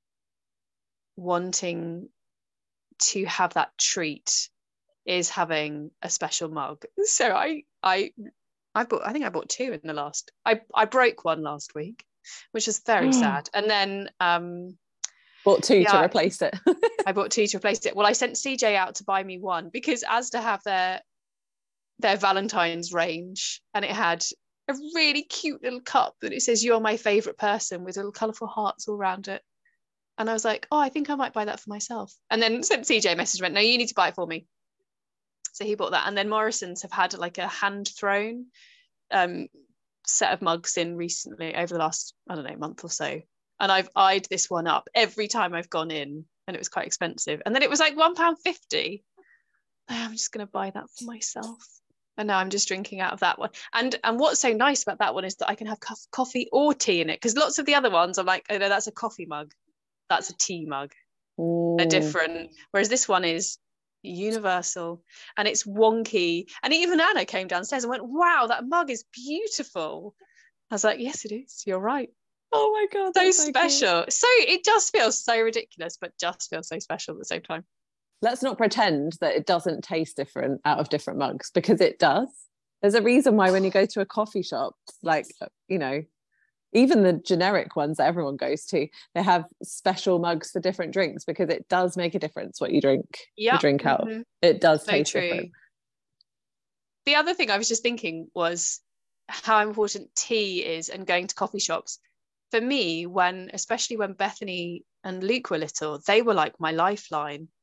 wanting to have that treat, is having a special mug. So I I I bought I think I bought two in the last I I broke one last week, which is very sad. And then um bought two yeah, to replace it. I bought two to replace it. Well, I sent C J out to buy me one, because Asda have their their Valentine's range, and it had a really cute little cup that it says "You're my favorite person" with little colourful hearts all around it. And I was like, oh, I think I might buy that for myself. And then sent C J a message, went, no, you need to buy it for me. So he bought that. And then Morrison's have had like a hand thrown um, set of mugs in recently over the last, I don't know, month or so. And I've eyed this one up every time I've gone in, and it was quite expensive. And then it was like one pound fifty. I'm just going to buy that for myself. And now I'm just drinking out of that one. And and what's so nice about that one is that I can have co- coffee or tea in it. Because lots of the other ones, I'm like, oh no, that's a coffee mug. That's a tea mug. Ooh. They're different. Whereas this one is universal, and it's wonky. And even Anna came downstairs and went, wow, that mug is beautiful. I was like, yes, it is. You're right. Oh my God. So special. So, so it just feels so ridiculous, but just feels so special at the same time. Let's not pretend that it doesn't taste different out of different mugs, because it does. There's a reason why when you go to a coffee shop, like, you know, even the generic ones that everyone goes to, they have special mugs for different drinks, because it does make a difference what you drink. Yeah, you drink out. Mm-hmm. It does so taste true. Different. The other thing I was just thinking was how important tea is, and going to coffee shops. For me, when especially when Bethany and Luke were little, they were like my lifeline.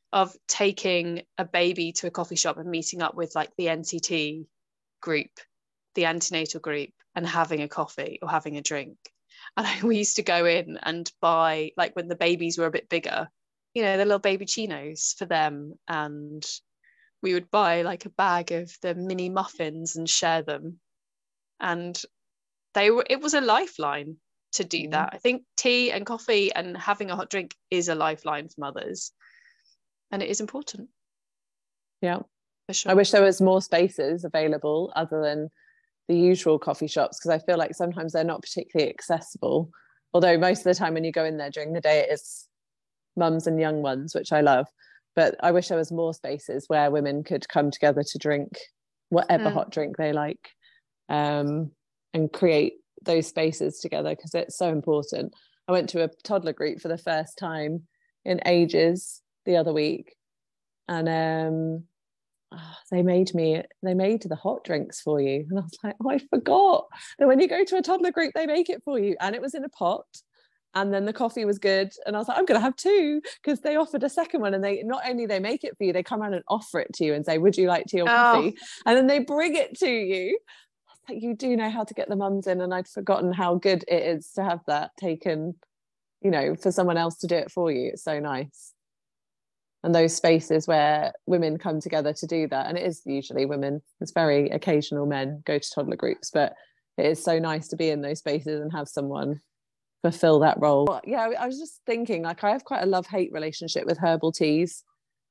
of taking a baby to a coffee shop and meeting up with like the N C T group, the antenatal group, and having a coffee or having a drink. And I, we used to go in and buy, like when the babies were a bit bigger, you know, the little baby chinos for them. And we would buy like a bag of the mini muffins and share them. And they were, it was a lifeline to do mm. that. I think tea and coffee and having a hot drink is a lifeline for mothers. And it is important. Yeah. For sure. I wish there was more spaces available other than the usual coffee shops, because I feel like sometimes they're not particularly accessible. Although most of the time when you go in there during the day, it's mums and young ones, which I love. But I wish there was more spaces where women could come together to drink whatever mm. hot drink they like, um, and create those spaces together, because it's so important. I went to a toddler group for the first time in ages the other week, and um oh, they made me they made the hot drinks for you, and I was like, oh, I forgot that when you go to a toddler group they make it for you, and it was in a pot, and then the coffee was good, and I was like, I'm gonna have two, because they offered a second one, and they not only they make it for you, they come around and offer it to you and say, would you like tea or coffee? Oh. And then they bring it to you. Like, you do know how to get the mums in, and I'd forgotten how good it is to have that taken, you know, for someone else to do it for you. It's so nice. And those spaces where women come together to do that, and it is usually women, it's very occasional men go to toddler groups, but it is so nice to be in those spaces and have someone fulfill that role. Yeah, I was just thinking, like, I have quite a love-hate relationship with herbal teas.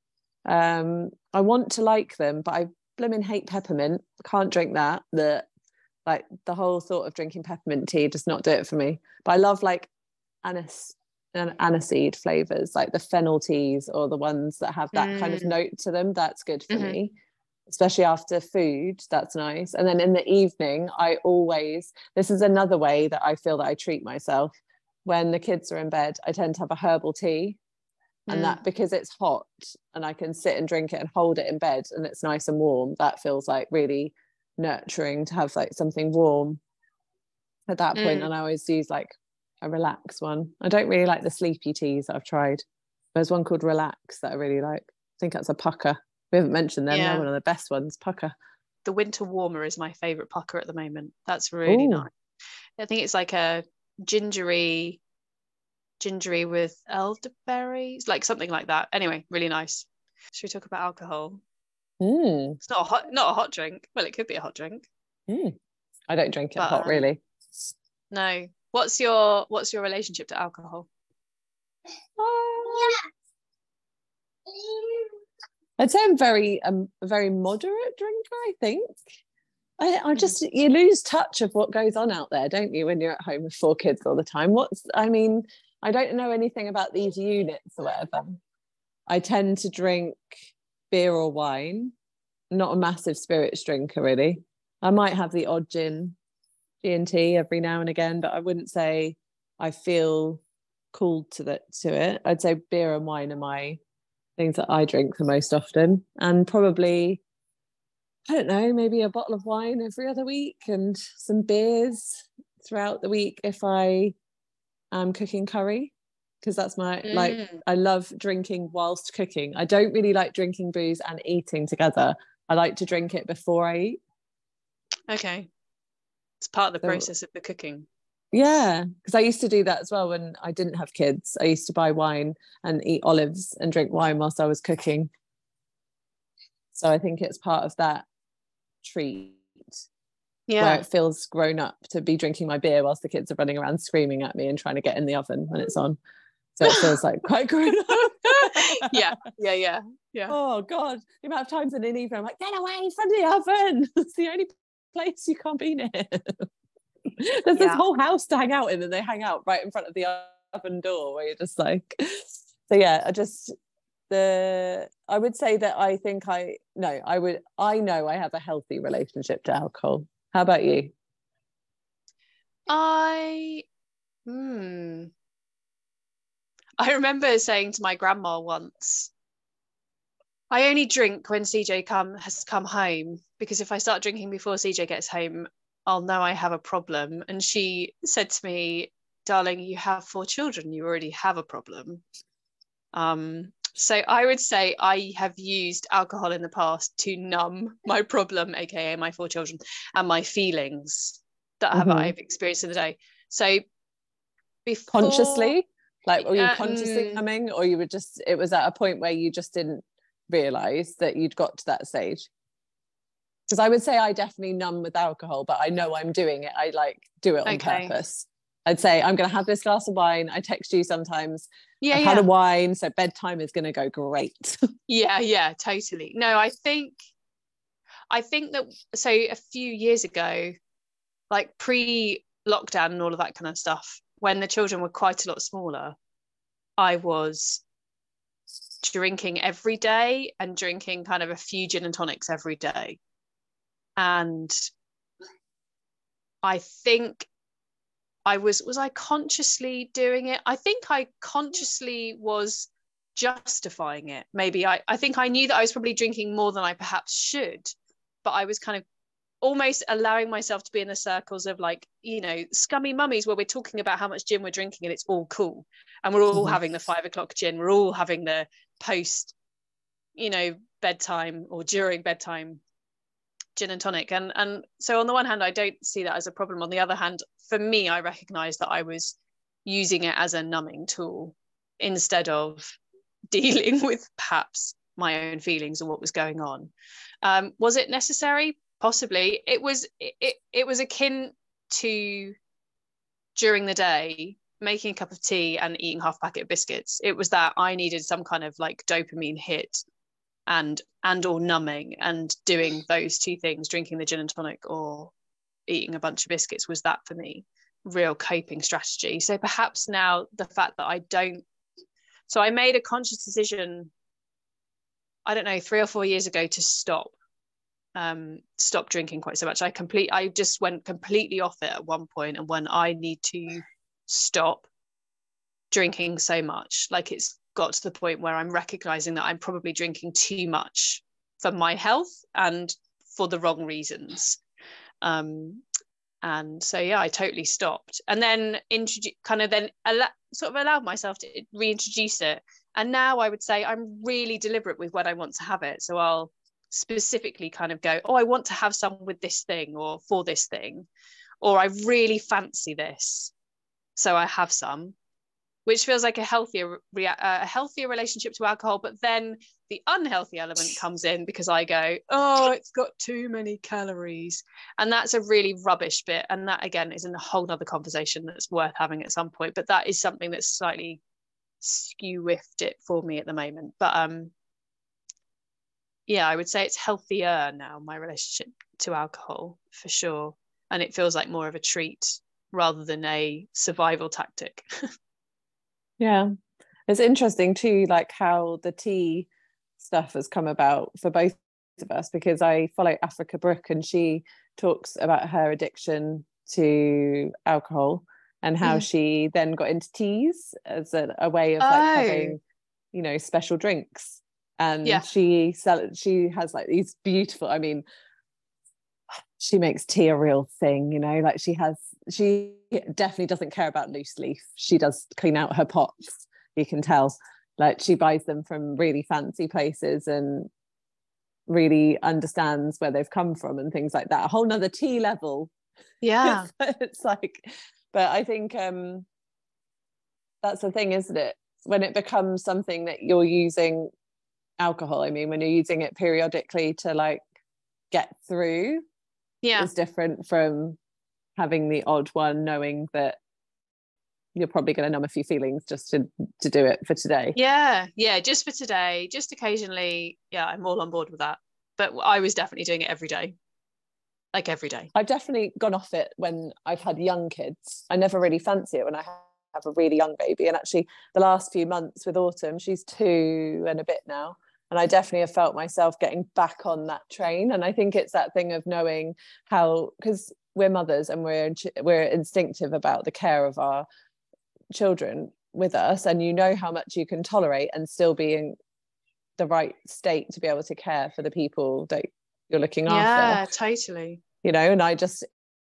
um I want to like them, but I blimmin' hate peppermint. Can't drink that. The like the whole thought of drinking peppermint tea does not do it for me. But I love like anise and aniseed flavors, like the fennel teas, or the ones that have that mm. kind of note to them. That's good for mm-hmm. me, especially after food. That's nice. And then in the evening, I always, this is another way that I feel that I treat myself. When the kids are in bed, I tend to have a herbal tea, mm. and that, because it's hot and I can sit and drink it and hold it in bed and it's nice and warm, that feels like really nurturing to have like something warm at that point. Mm. And I always use like a relax one. I don't really like the sleepy teas that I've tried. There's one called Relax that I really like. I think that's a pucker. We haven't mentioned them. Yeah. They're one of the best ones. Pucker. The winter warmer is my favorite pucker at the moment. That's really Ooh. nice. I think it's like a gingery gingery with elderberries, like something like that. Anyway, really nice. Should we talk about alcohol? Mm. It's not a hot not a hot drink. Well, it could be a hot drink. Mm. I don't drink it but, hot, um, really. No. What's your what's your relationship to alcohol? Uh, I'd say I'm very um, a very moderate drinker, I think. I, I just, you lose touch of what goes on out there, don't you, when you're at home with four kids all the time? What's, I mean, I don't know anything about these units or whatever. I tend to drink beer or wine, not a massive spirits drinker, really. I might have the odd gin, G and T every now and again, but I wouldn't say I feel called to that to it. I'd say beer and wine are my things that I drink the most often, and probably, I don't know, maybe a bottle of wine every other week and some beers throughout the week if I am cooking curry, because that's my mm. like I love drinking whilst cooking. I don't really like drinking booze and eating together. I like to drink it before I eat. Okay. It's part of the process so, of the cooking. Yeah, because I used to do that as well when I didn't have kids. I used to buy wine and eat olives and drink wine whilst I was cooking. So I think it's part of that treat, yeah, where it feels grown up to be drinking my beer whilst the kids are running around screaming at me and trying to get in the oven when it's on. So it feels like quite grown up. yeah, yeah, yeah, yeah. Oh God, the amount of times in an evening I'm like, get away from the oven. It's the only place you can't be near. There's yeah. this whole house to hang out in, and they hang out right in front of the oven door where you're just like, so yeah, I just, the, I would say that I think I, no, I would, I know I have a healthy relationship to alcohol. How about you? I, hmm. I remember saying to my grandma once, I only drink when C J come has come home, because if I start drinking before C J gets home, I'll know I have a problem. And she said to me, darling, you have four children, you already have a problem. Um, So I would say I have used alcohol in the past to numb my problem, aka my four children, and my feelings that have Mm-hmm. I've experienced in the day. So before, consciously, like, were you uh, consciously mm, numbing, or you were just, it was at a point where you just didn't realize that you'd got to that stage? Because I would say I definitely numb with alcohol, but I know I'm doing it. I like do it on okay. purpose. I'd say I'm going to have this glass of wine. I text you sometimes. Yeah, I've yeah. had a wine, so bedtime is going to go great. yeah, yeah, totally. No, I think, I think that, so a few years ago, like pre-lockdown and all of that kind of stuff, when the children were quite a lot smaller, I was drinking every day and drinking kind of a few gin and tonics every day. And I think I was, was I consciously doing it? I think I consciously was justifying it. Maybe I, I think I knew that I was probably drinking more than I perhaps should, but I was kind of almost allowing myself to be in the circles of, like, you know, scummy mummies where we're talking about how much gin we're drinking and it's all cool. And we're all mm-hmm. having the five o'clock gin. We're all having the post, you know, bedtime or during bedtime gin and tonic. And and so on the one hand, I don't see that as a problem. On the other hand, for me, I recognized that I was using it as a numbing tool instead of dealing with perhaps my own feelings and what was going on. Um, was it necessary? Possibly. It was it, it was akin to, during the day, making a cup of tea and eating half a packet of biscuits. It was that I needed some kind of like dopamine hit and and or numbing, and doing those two things, drinking the gin and tonic or eating a bunch of biscuits, was that for me real coping strategy. So perhaps now the fact that I don't, so I made a conscious decision, I don't know, three or four years ago to stop um stop drinking quite so much. I complete I just went completely off it at one point, and when I need to stop drinking so much, like it's got to the point where I'm recognizing that I'm probably drinking too much for my health and for the wrong reasons. Um, and so, yeah, I totally stopped, and then introduce kind of then al- sort of allowed myself to reintroduce it. And now I would say I'm really deliberate with when I want to have it. So I'll specifically kind of go, oh, I want to have some with this thing or for this thing, or I really fancy this, so I have some, which feels like a healthier rea- a healthier relationship to alcohol. But then the unhealthy element comes in because I go, oh, it's got too many calories. And that's a really rubbish bit. And that, again, is in a whole nother conversation that's worth having at some point. But that is something that's slightly skew-whiffed it for me at the moment. But um, yeah, I would say it's healthier now, my relationship to alcohol, for sure. And it feels like more of a treat rather than a survival tactic. Yeah, it's interesting too, like how the tea stuff has come about for both of us, because I follow Africa Brooke and she talks about her addiction to alcohol and how mm. she then got into teas as a, a way of like oh. having, you know, special drinks. And yeah. she sell, she has like these beautiful, I mean, she makes tea a real thing, you know, like she has, she definitely doesn't care about loose leaf. She does clean out her pots, you can tell. Like she buys them from really fancy places and really understands where they've come from and things like that. A whole nother tea level. Yeah. it's, it's like, but I think um, that's the thing, isn't it? When it becomes something that you're using alcohol, I mean, when you're using it periodically to like get through, yeah, is different from having the odd one, knowing that you're probably going to numb a few feelings just to to do it for today. Yeah, yeah, just for today, just occasionally. Yeah, I'm all on board with that. But I was definitely doing it every day, like every day. I've definitely gone off it when I've had young kids. I never really fancy it when I have a really young baby. And actually, the last few months with Autumn, she's two and a bit now. And I definitely have felt myself getting back on that train. And I think it's that thing of knowing how, because we're mothers and we're we're instinctive about the care of our children with us, and you know how much you can tolerate and still be in the right state to be able to care for the people that you're looking yeah, after. Yeah, totally. You know, and I just,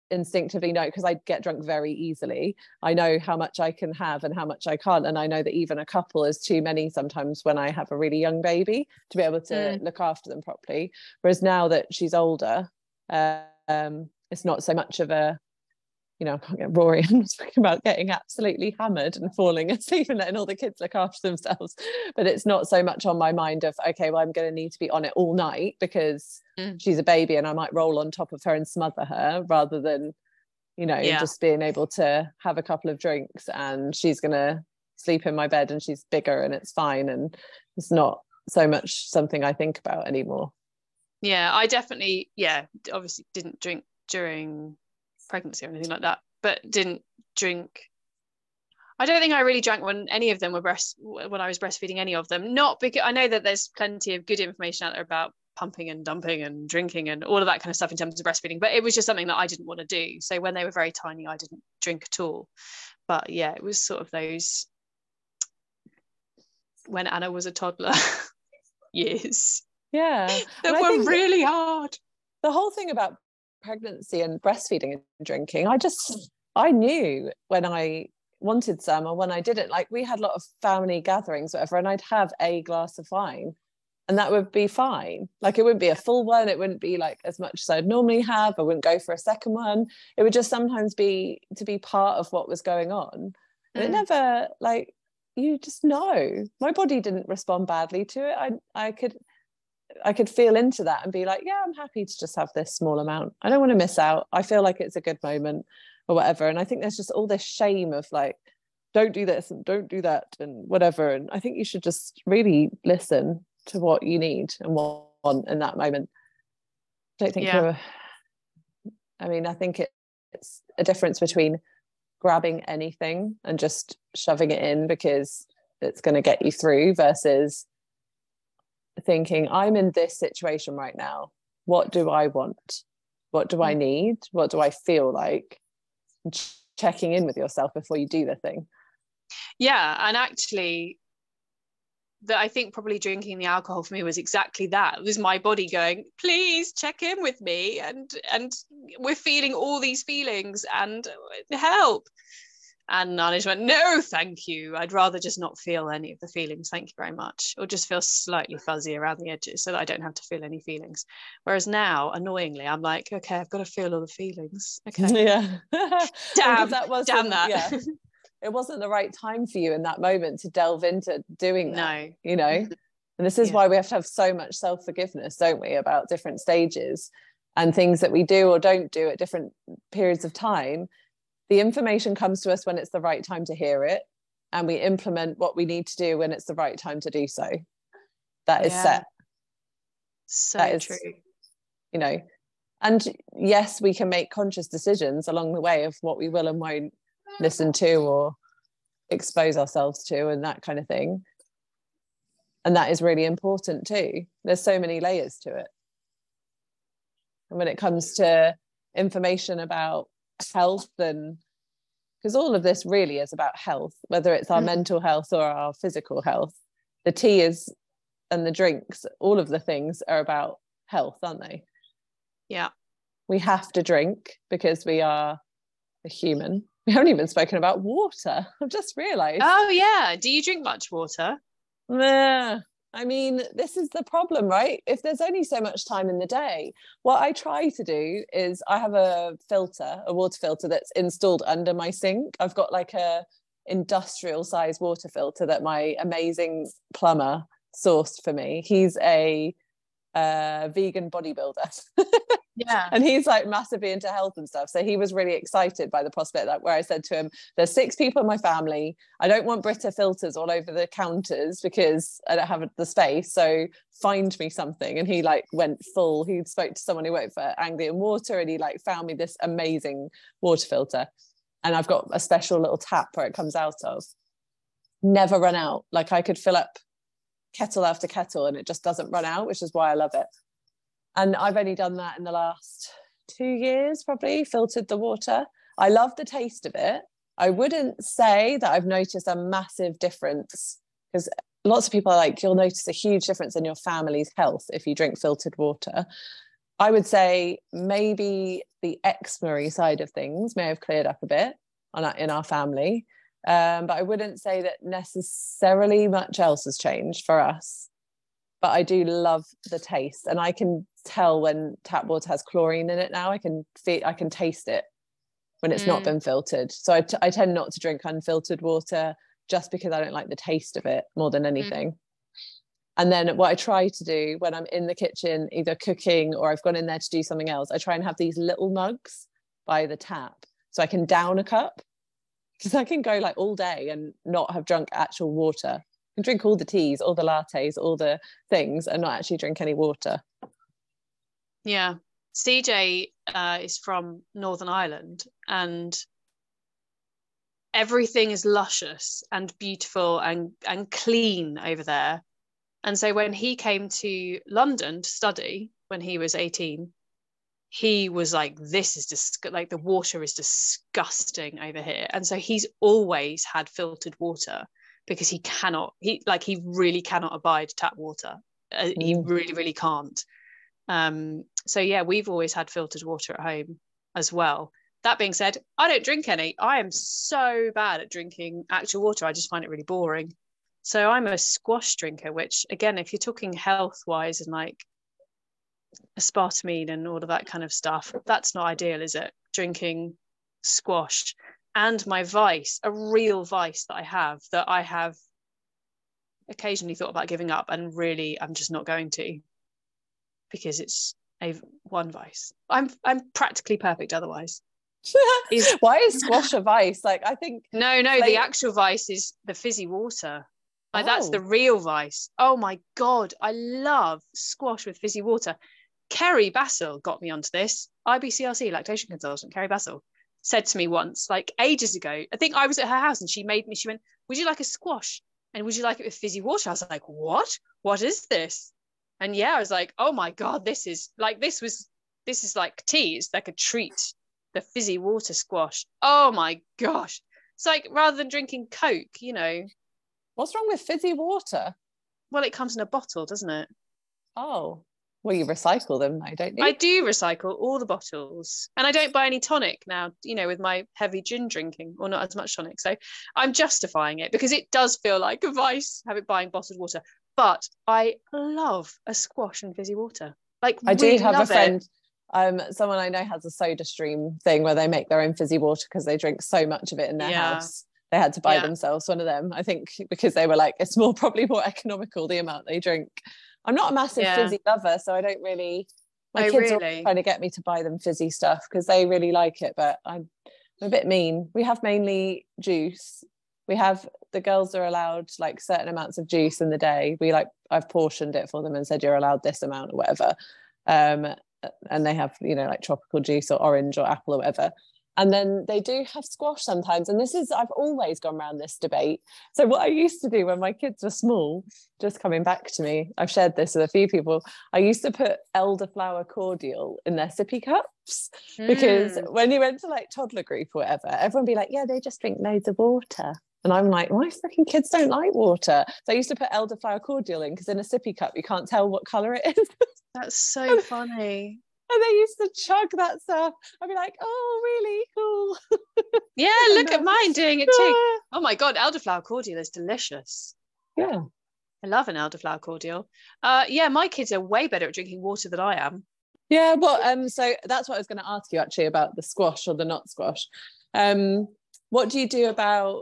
instinctively know, because I get drunk very easily. I know how much I can have and how much I can't, and I know that even a couple is too many sometimes when I have a really young baby to be able to mm. look after them properly. Whereas now that she's older, um it's not so much of a, you know, I can't get Rory and talking about getting absolutely hammered and falling asleep and letting all the kids look after themselves, but it's not so much on my mind of, okay, well, I'm going to need to be on it all night because mm. she's a baby and I might roll on top of her and smother her, rather than, you know, yeah. just being able to have a couple of drinks and she's going to sleep in my bed and she's bigger and it's fine, and it's not so much something I think about anymore. Yeah, I definitely, yeah, obviously didn't drink during pregnancy or anything like that, but didn't drink. I don't think I really drank when any of them were breast when I was breastfeeding any of them. Not because I know that there's plenty of good information out there about pumping and dumping and drinking and all of that kind of stuff in terms of breastfeeding, but it was just something that I didn't want to do. So when they were very tiny, I didn't drink at all. But yeah, it was sort of those when Anna was a toddler years. Yeah, that were really hard. The whole thing about pregnancy and breastfeeding and drinking, I just I knew when I wanted some or when I didn't. Like, we had a lot of family gatherings, whatever, and I'd have a glass of wine and that would be fine. Like, it wouldn't be a full one, it wouldn't be like as much as I'd normally have, I wouldn't go for a second one. It would just sometimes be to be part of what was going on. And mm. it never, like, you just know. My body didn't respond badly to it. I I could I could feel into that and be like, yeah, I'm happy to just have this small amount. I don't want to miss out. I feel like it's a good moment or whatever. And I think there's just all this shame of like, don't do this and don't do that and whatever. And I think you should just really listen to what you need and want in that moment. I don't think yeah. you're, I mean, I think it, it's a difference between grabbing anything and just shoving it in because it's going to get you through, versus thinking, I'm in this situation right now, what do I want, what do I need, what do I feel like, Ch- checking in with yourself before you do the thing. Yeah, and actually that I think probably drinking the alcohol for me was exactly that. It was my body going, please check in with me, and and we're feeling all these feelings and help. And I just went, no, thank you. I'd rather just not feel any of the feelings. Thank you very much. Or just feel slightly fuzzy around the edges so that I don't have to feel any feelings. Whereas now, annoyingly, I'm like, okay, I've got to feel all the feelings. Okay. Yeah. Damn, that wasn't, damn that. Yeah. It wasn't the right time for you in that moment to delve into doing that. No. You know? And this is yeah. why we have to have so much self-forgiveness, don't we, about different stages and things that we do or don't do at different periods of time. The information comes to us when it's the right time to hear it, and we implement what we need to do when it's the right time to do so. That is yeah. set. So that is, true. You know, and yes, we can make conscious decisions along the way of what we will and won't listen to or expose ourselves to and that kind of thing. And that is really important too. There's so many layers to it. And when it comes to information about health, and because all of this really is about health, whether it's our mm. mental health or our physical health, the tea is and the drinks, all of the things are about health, aren't they? Yeah, we have to drink because we are a human. We haven't even spoken about water. I've just realized. Oh yeah, do you drink much water? Yeah, I mean, this is the problem, right? If there's only so much time in the day, what I try to do is I have a filter, a water filter that's installed under my sink. I've got like a industrial size water filter that my amazing plumber sourced for me. He's a uh, vegan bodybuilder. Yeah. And he's like massively into health and stuff. So he was really excited by the prospect that where I said to him, there's six people in my family. I don't want Brita filters all over the counters because I don't have the space. So find me something. And he like went full, he spoke to someone who worked for Anglian Water and he like found me this amazing water filter. And I've got a special little tap where it comes out of. Never run out. Like I could fill up kettle after kettle and it just doesn't run out, which is why I love it. And I've only done that in the last two years, probably, filtered the water. I love the taste of it. I wouldn't say that I've noticed a massive difference, because lots of people are like, you'll notice a huge difference in your family's health if you drink filtered water. I would say maybe the ex-Marie side of things may have cleared up a bit on our, in our family. Um, but I wouldn't say that necessarily much else has changed for us. But I do love the taste, and I can tell when tap water has chlorine in it now. I can feel, I can taste it when it's mm. not been filtered. So I, t- I tend not to drink unfiltered water just because I don't like the taste of it more than anything. Mm. And then what I try to do when I'm in the kitchen, either cooking or I've gone in there to do something else, I try and have these little mugs by the tap so I can down a cup, because I can go like all day and not have drunk actual water. I can drink all the teas, all the lattes, all the things, and not actually drink any water. Yeah. C J uh, is from Northern Ireland, and everything is luscious and beautiful and, and clean over there. And so when he came to London to study when he was eighteen, he was like, this is just dis- like the water is disgusting over here. And so he's always had filtered water because he cannot, he like, he really cannot abide tap water. Uh, mm. He really, really can't. Um, so yeah, we've always had filtered water at home as well. That being said, I don't drink any. I am so bad at drinking actual water. I just find it really boring. So I'm a squash drinker, which again, if you're talking health wise and like aspartame and all of that kind of stuff, that's not ideal, is it? Drinking squash. And my vice, a real vice that I have, that I have occasionally thought about giving up, and really I'm just not going to, because it's a one vice. I'm I'm practically perfect otherwise. Is, why is squash a vice? Like, I think no no they... the actual vice is the fizzy water. Like, oh. That's the real vice. Oh my god, I love squash with fizzy water. Kerry Basil got me onto this. I B C R C lactation consultant Kerry Basil said to me once, like ages ago, I think I was at her house, and she made me, she went, would you like a squash, and would you like it with fizzy water? I was like, what what is this? And yeah, I was like, oh my god, this is like this was this is like tea. It's like a treat. The fizzy water squash. Oh my gosh. It's like, rather than drinking Coke, you know. What's wrong with fizzy water? Well, it comes in a bottle, doesn't it? Oh, well, you recycle them though, don't you? I do recycle all the bottles, and I don't buy any tonic now, you know, with my heavy gin drinking, or not as much tonic. So I'm justifying it because it does feel like a vice, have it buying bottled water. But I love a squash and fizzy water. Like, I really do have love a friend, it. um, someone I know has a Soda Stream thing where they make their own fizzy water because they drink so much of it in their Yeah. house. They had to buy Yeah. themselves one of them, I think, because they were like, it's more probably more economical the amount they drink. I'm not a massive Yeah. fizzy lover, so I don't really, my Oh, kids really? are trying to get me to buy them fizzy stuff because they really like it, but I'm, I'm a bit mean. We have mainly juice. We have, the girls are allowed like certain amounts of juice in the day. We like, I've portioned it for them and said you're allowed this amount or whatever. Um, and they have, you know, like tropical juice or orange or apple or whatever. And then they do have squash sometimes. And this is, I've always gone around this debate. So what I used to do when my kids were small, just coming back to me, I've shared this with a few people, I used to put elderflower cordial in their sippy cups. Mm. Because when you went to like toddler group or whatever, everyone would be like, yeah, they just drink loads of water. And I'm like, my freaking kids don't like water. So I used to put elderflower cordial in, because in a sippy cup, you can't tell what colour it is. That's so funny. And they used to chug that stuff. I'd be like, oh, really cool. Yeah, look at mine doing it too. Oh my God, elderflower cordial is delicious. Yeah. I love an elderflower cordial. Uh, yeah, my kids are way better at drinking water than I am. Yeah, well, um, so that's what I was going to ask you actually about the squash or the not squash. Um, what do you do about,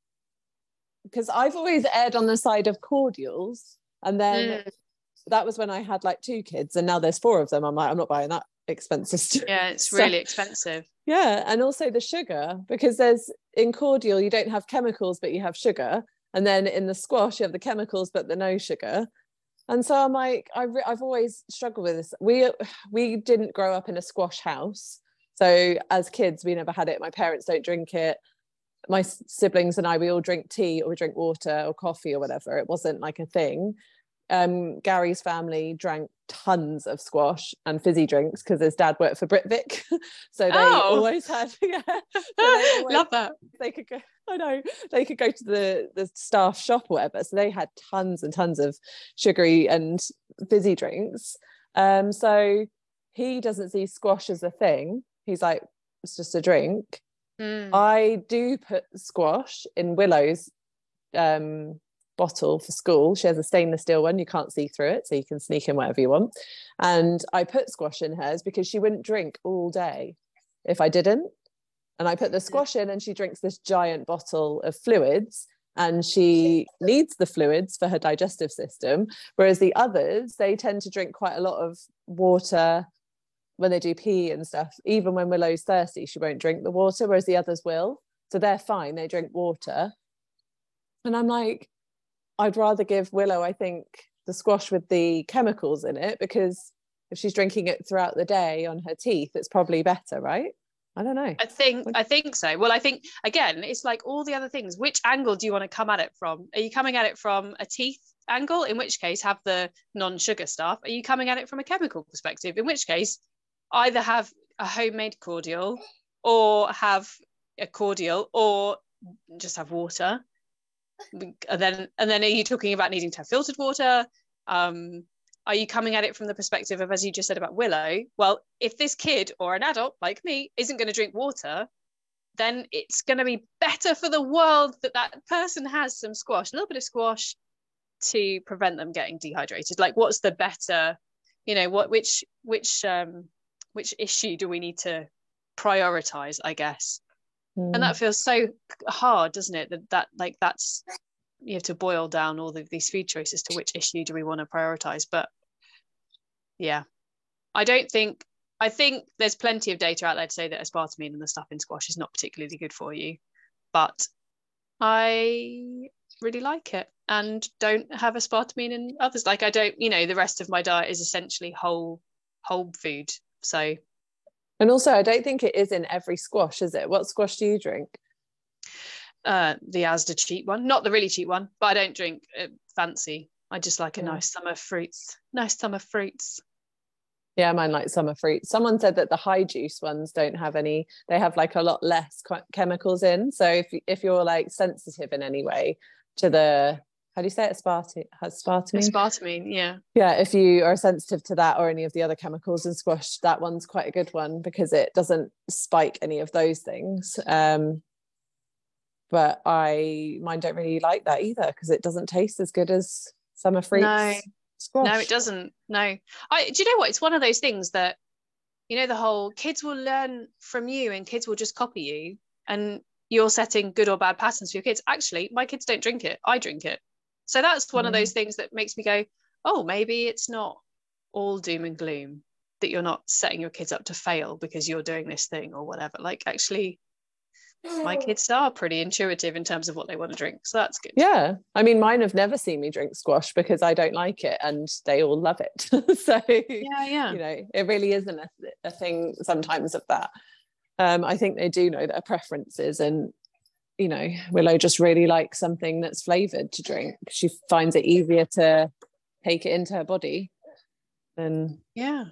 because I've always erred on the side of cordials, and then mm. that was when I had like two kids, and now there's four of them. I'm like, I'm not buying that expensive stuff. Yeah, it's really expensive. Yeah, and also the sugar, because there's, in cordial you don't have chemicals but you have sugar, and then in the squash you have the chemicals but the no sugar. And so I'm like, I re- I've always struggled with this. We we didn't grow up in a squash house, so as kids we never had it. My parents don't drink it. My siblings and I, we all drink tea or we drink water or coffee or whatever. It wasn't like a thing. Um, Gary's family drank tons of squash and fizzy drinks because his dad worked for Britvic, so they oh. always had. Yeah, so they always, love that. They could go. I know they could go to the the staff shop or whatever, so they had tons and tons of sugary and fizzy drinks. Um, so he doesn't see squash as a thing. He's like, it's just a drink. Mm. I do put squash in Willow's um, bottle for school. She has a stainless steel one. You can't see through it, so you can sneak in whatever you want. And I put squash in hers because she wouldn't drink all day if I didn't. And I put the squash in and she drinks this giant bottle of fluids, and she needs the fluids for her digestive system. Whereas the others, they tend to drink quite a lot of water when they do pee and stuff. Even when Willow's thirsty, she won't drink the water, whereas the others will. So they're fine, they drink water. And I'm like, I'd rather give Willow, I think, the squash with the chemicals in it, because if she's drinking it throughout the day on her teeth, it's probably better, right? I don't know. I think I think so. Well, I think, again, it's like all the other things. Which angle do you want to come at it from? Are you coming at it from a teeth angle, in which case have the non-sugar stuff? Are you coming at it from a chemical perspective, in which case either have a homemade cordial or have a cordial or just have water? And then and then are you talking about needing to have filtered water? Um, are you coming at it from the perspective of, as you just said about Willow, well, if this kid or an adult like me isn't going to drink water, then it's going to be better for the world that that person has some squash, a little bit of squash, to prevent them getting dehydrated. Like, what's the better, you know, what which which um which issue do we need to prioritize, I guess? Mm. And that feels so hard, doesn't it? That that like that's, you have to boil down all of these food choices to which issue do we want to prioritize. But yeah, I don't think I think there's plenty of data out there to say that aspartame and the stuff in squash is not particularly good for you, but I really like it and don't have aspartame in others. Like, I don't, you know, the rest of my diet is essentially whole whole food. So, and also I don't think it is in every squash, is it? What squash do you drink? Uh, the Asda cheap one, not the really cheap one, but I don't drink uh, fancy. I just like a yeah. nice summer fruits, nice summer fruits. Yeah, mine like summer fruits. Someone said that the high juice ones don't have any, they have like a lot less chemicals in. So if if you're like sensitive in any way to the, how do you say it, aspartame? Aspartame? Aspartame, yeah. Yeah, if you are sensitive to that or any of the other chemicals in squash, that one's quite a good one because it doesn't spike any of those things. Um, but I, mine don't really like that either because it doesn't taste as good as summer fruits. No. Squash. No, it doesn't. No. I do you know what? It's one of those things that, you know, the whole kids will learn from you and kids will just copy you, and you're setting good or bad patterns for your kids. Actually, my kids don't drink it. I drink it. So that's one mm. of those things that makes me go, oh, maybe it's not all doom and gloom, that you're not setting your kids up to fail because you're doing this thing or whatever. Like, actually, my kids are pretty intuitive in terms of what they want to drink, so that's good. Yeah, I mean, mine have never seen me drink squash because I don't like it, and they all love it. So yeah, yeah, you know, it really isn't a, a thing sometimes of that. Um, I think they do know their preferences, and you know, Willow just really likes something that's flavored to drink. She finds it easier to take it into her body. And yeah,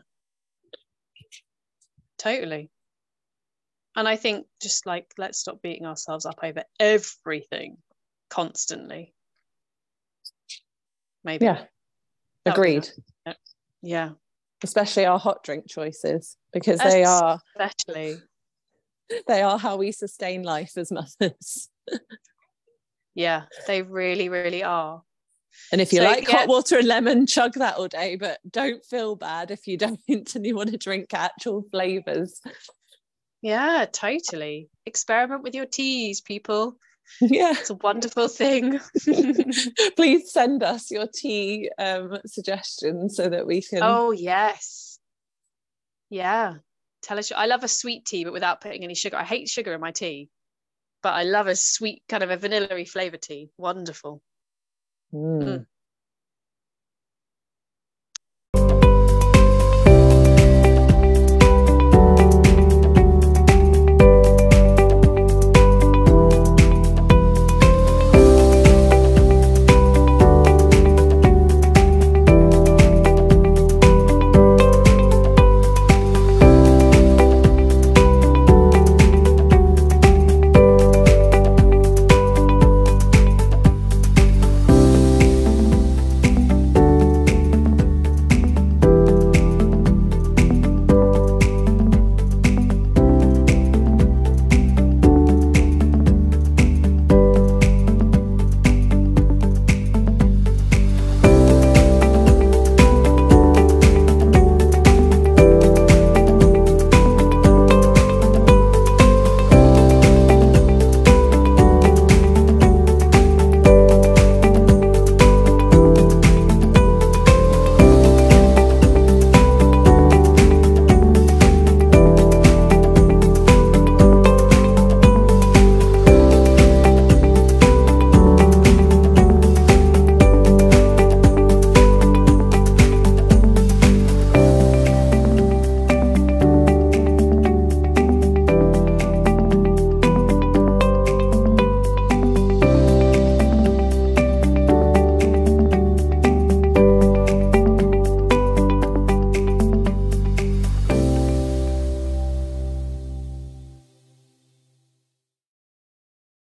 totally. And I think just like, let's stop beating ourselves up over everything constantly. Maybe. Yeah. Agreed. Yeah. Especially our hot drink choices, because they are especially they are how we sustain life as mothers. Yeah, they really, really are. And if you so, like yeah. hot water and lemon, chug that all day, but don't feel bad if you don't and you want to drink actual flavors. Yeah, totally. Experiment with your teas, people. Yeah, it's a wonderful thing. Please send us your tea um, suggestions so that we can. Oh yes, yeah. Tell us. I love a sweet tea, but without putting any sugar. I hate sugar in my tea, but I love a sweet kind of a vanilla-y flavour tea. Wonderful. Mm. Mm.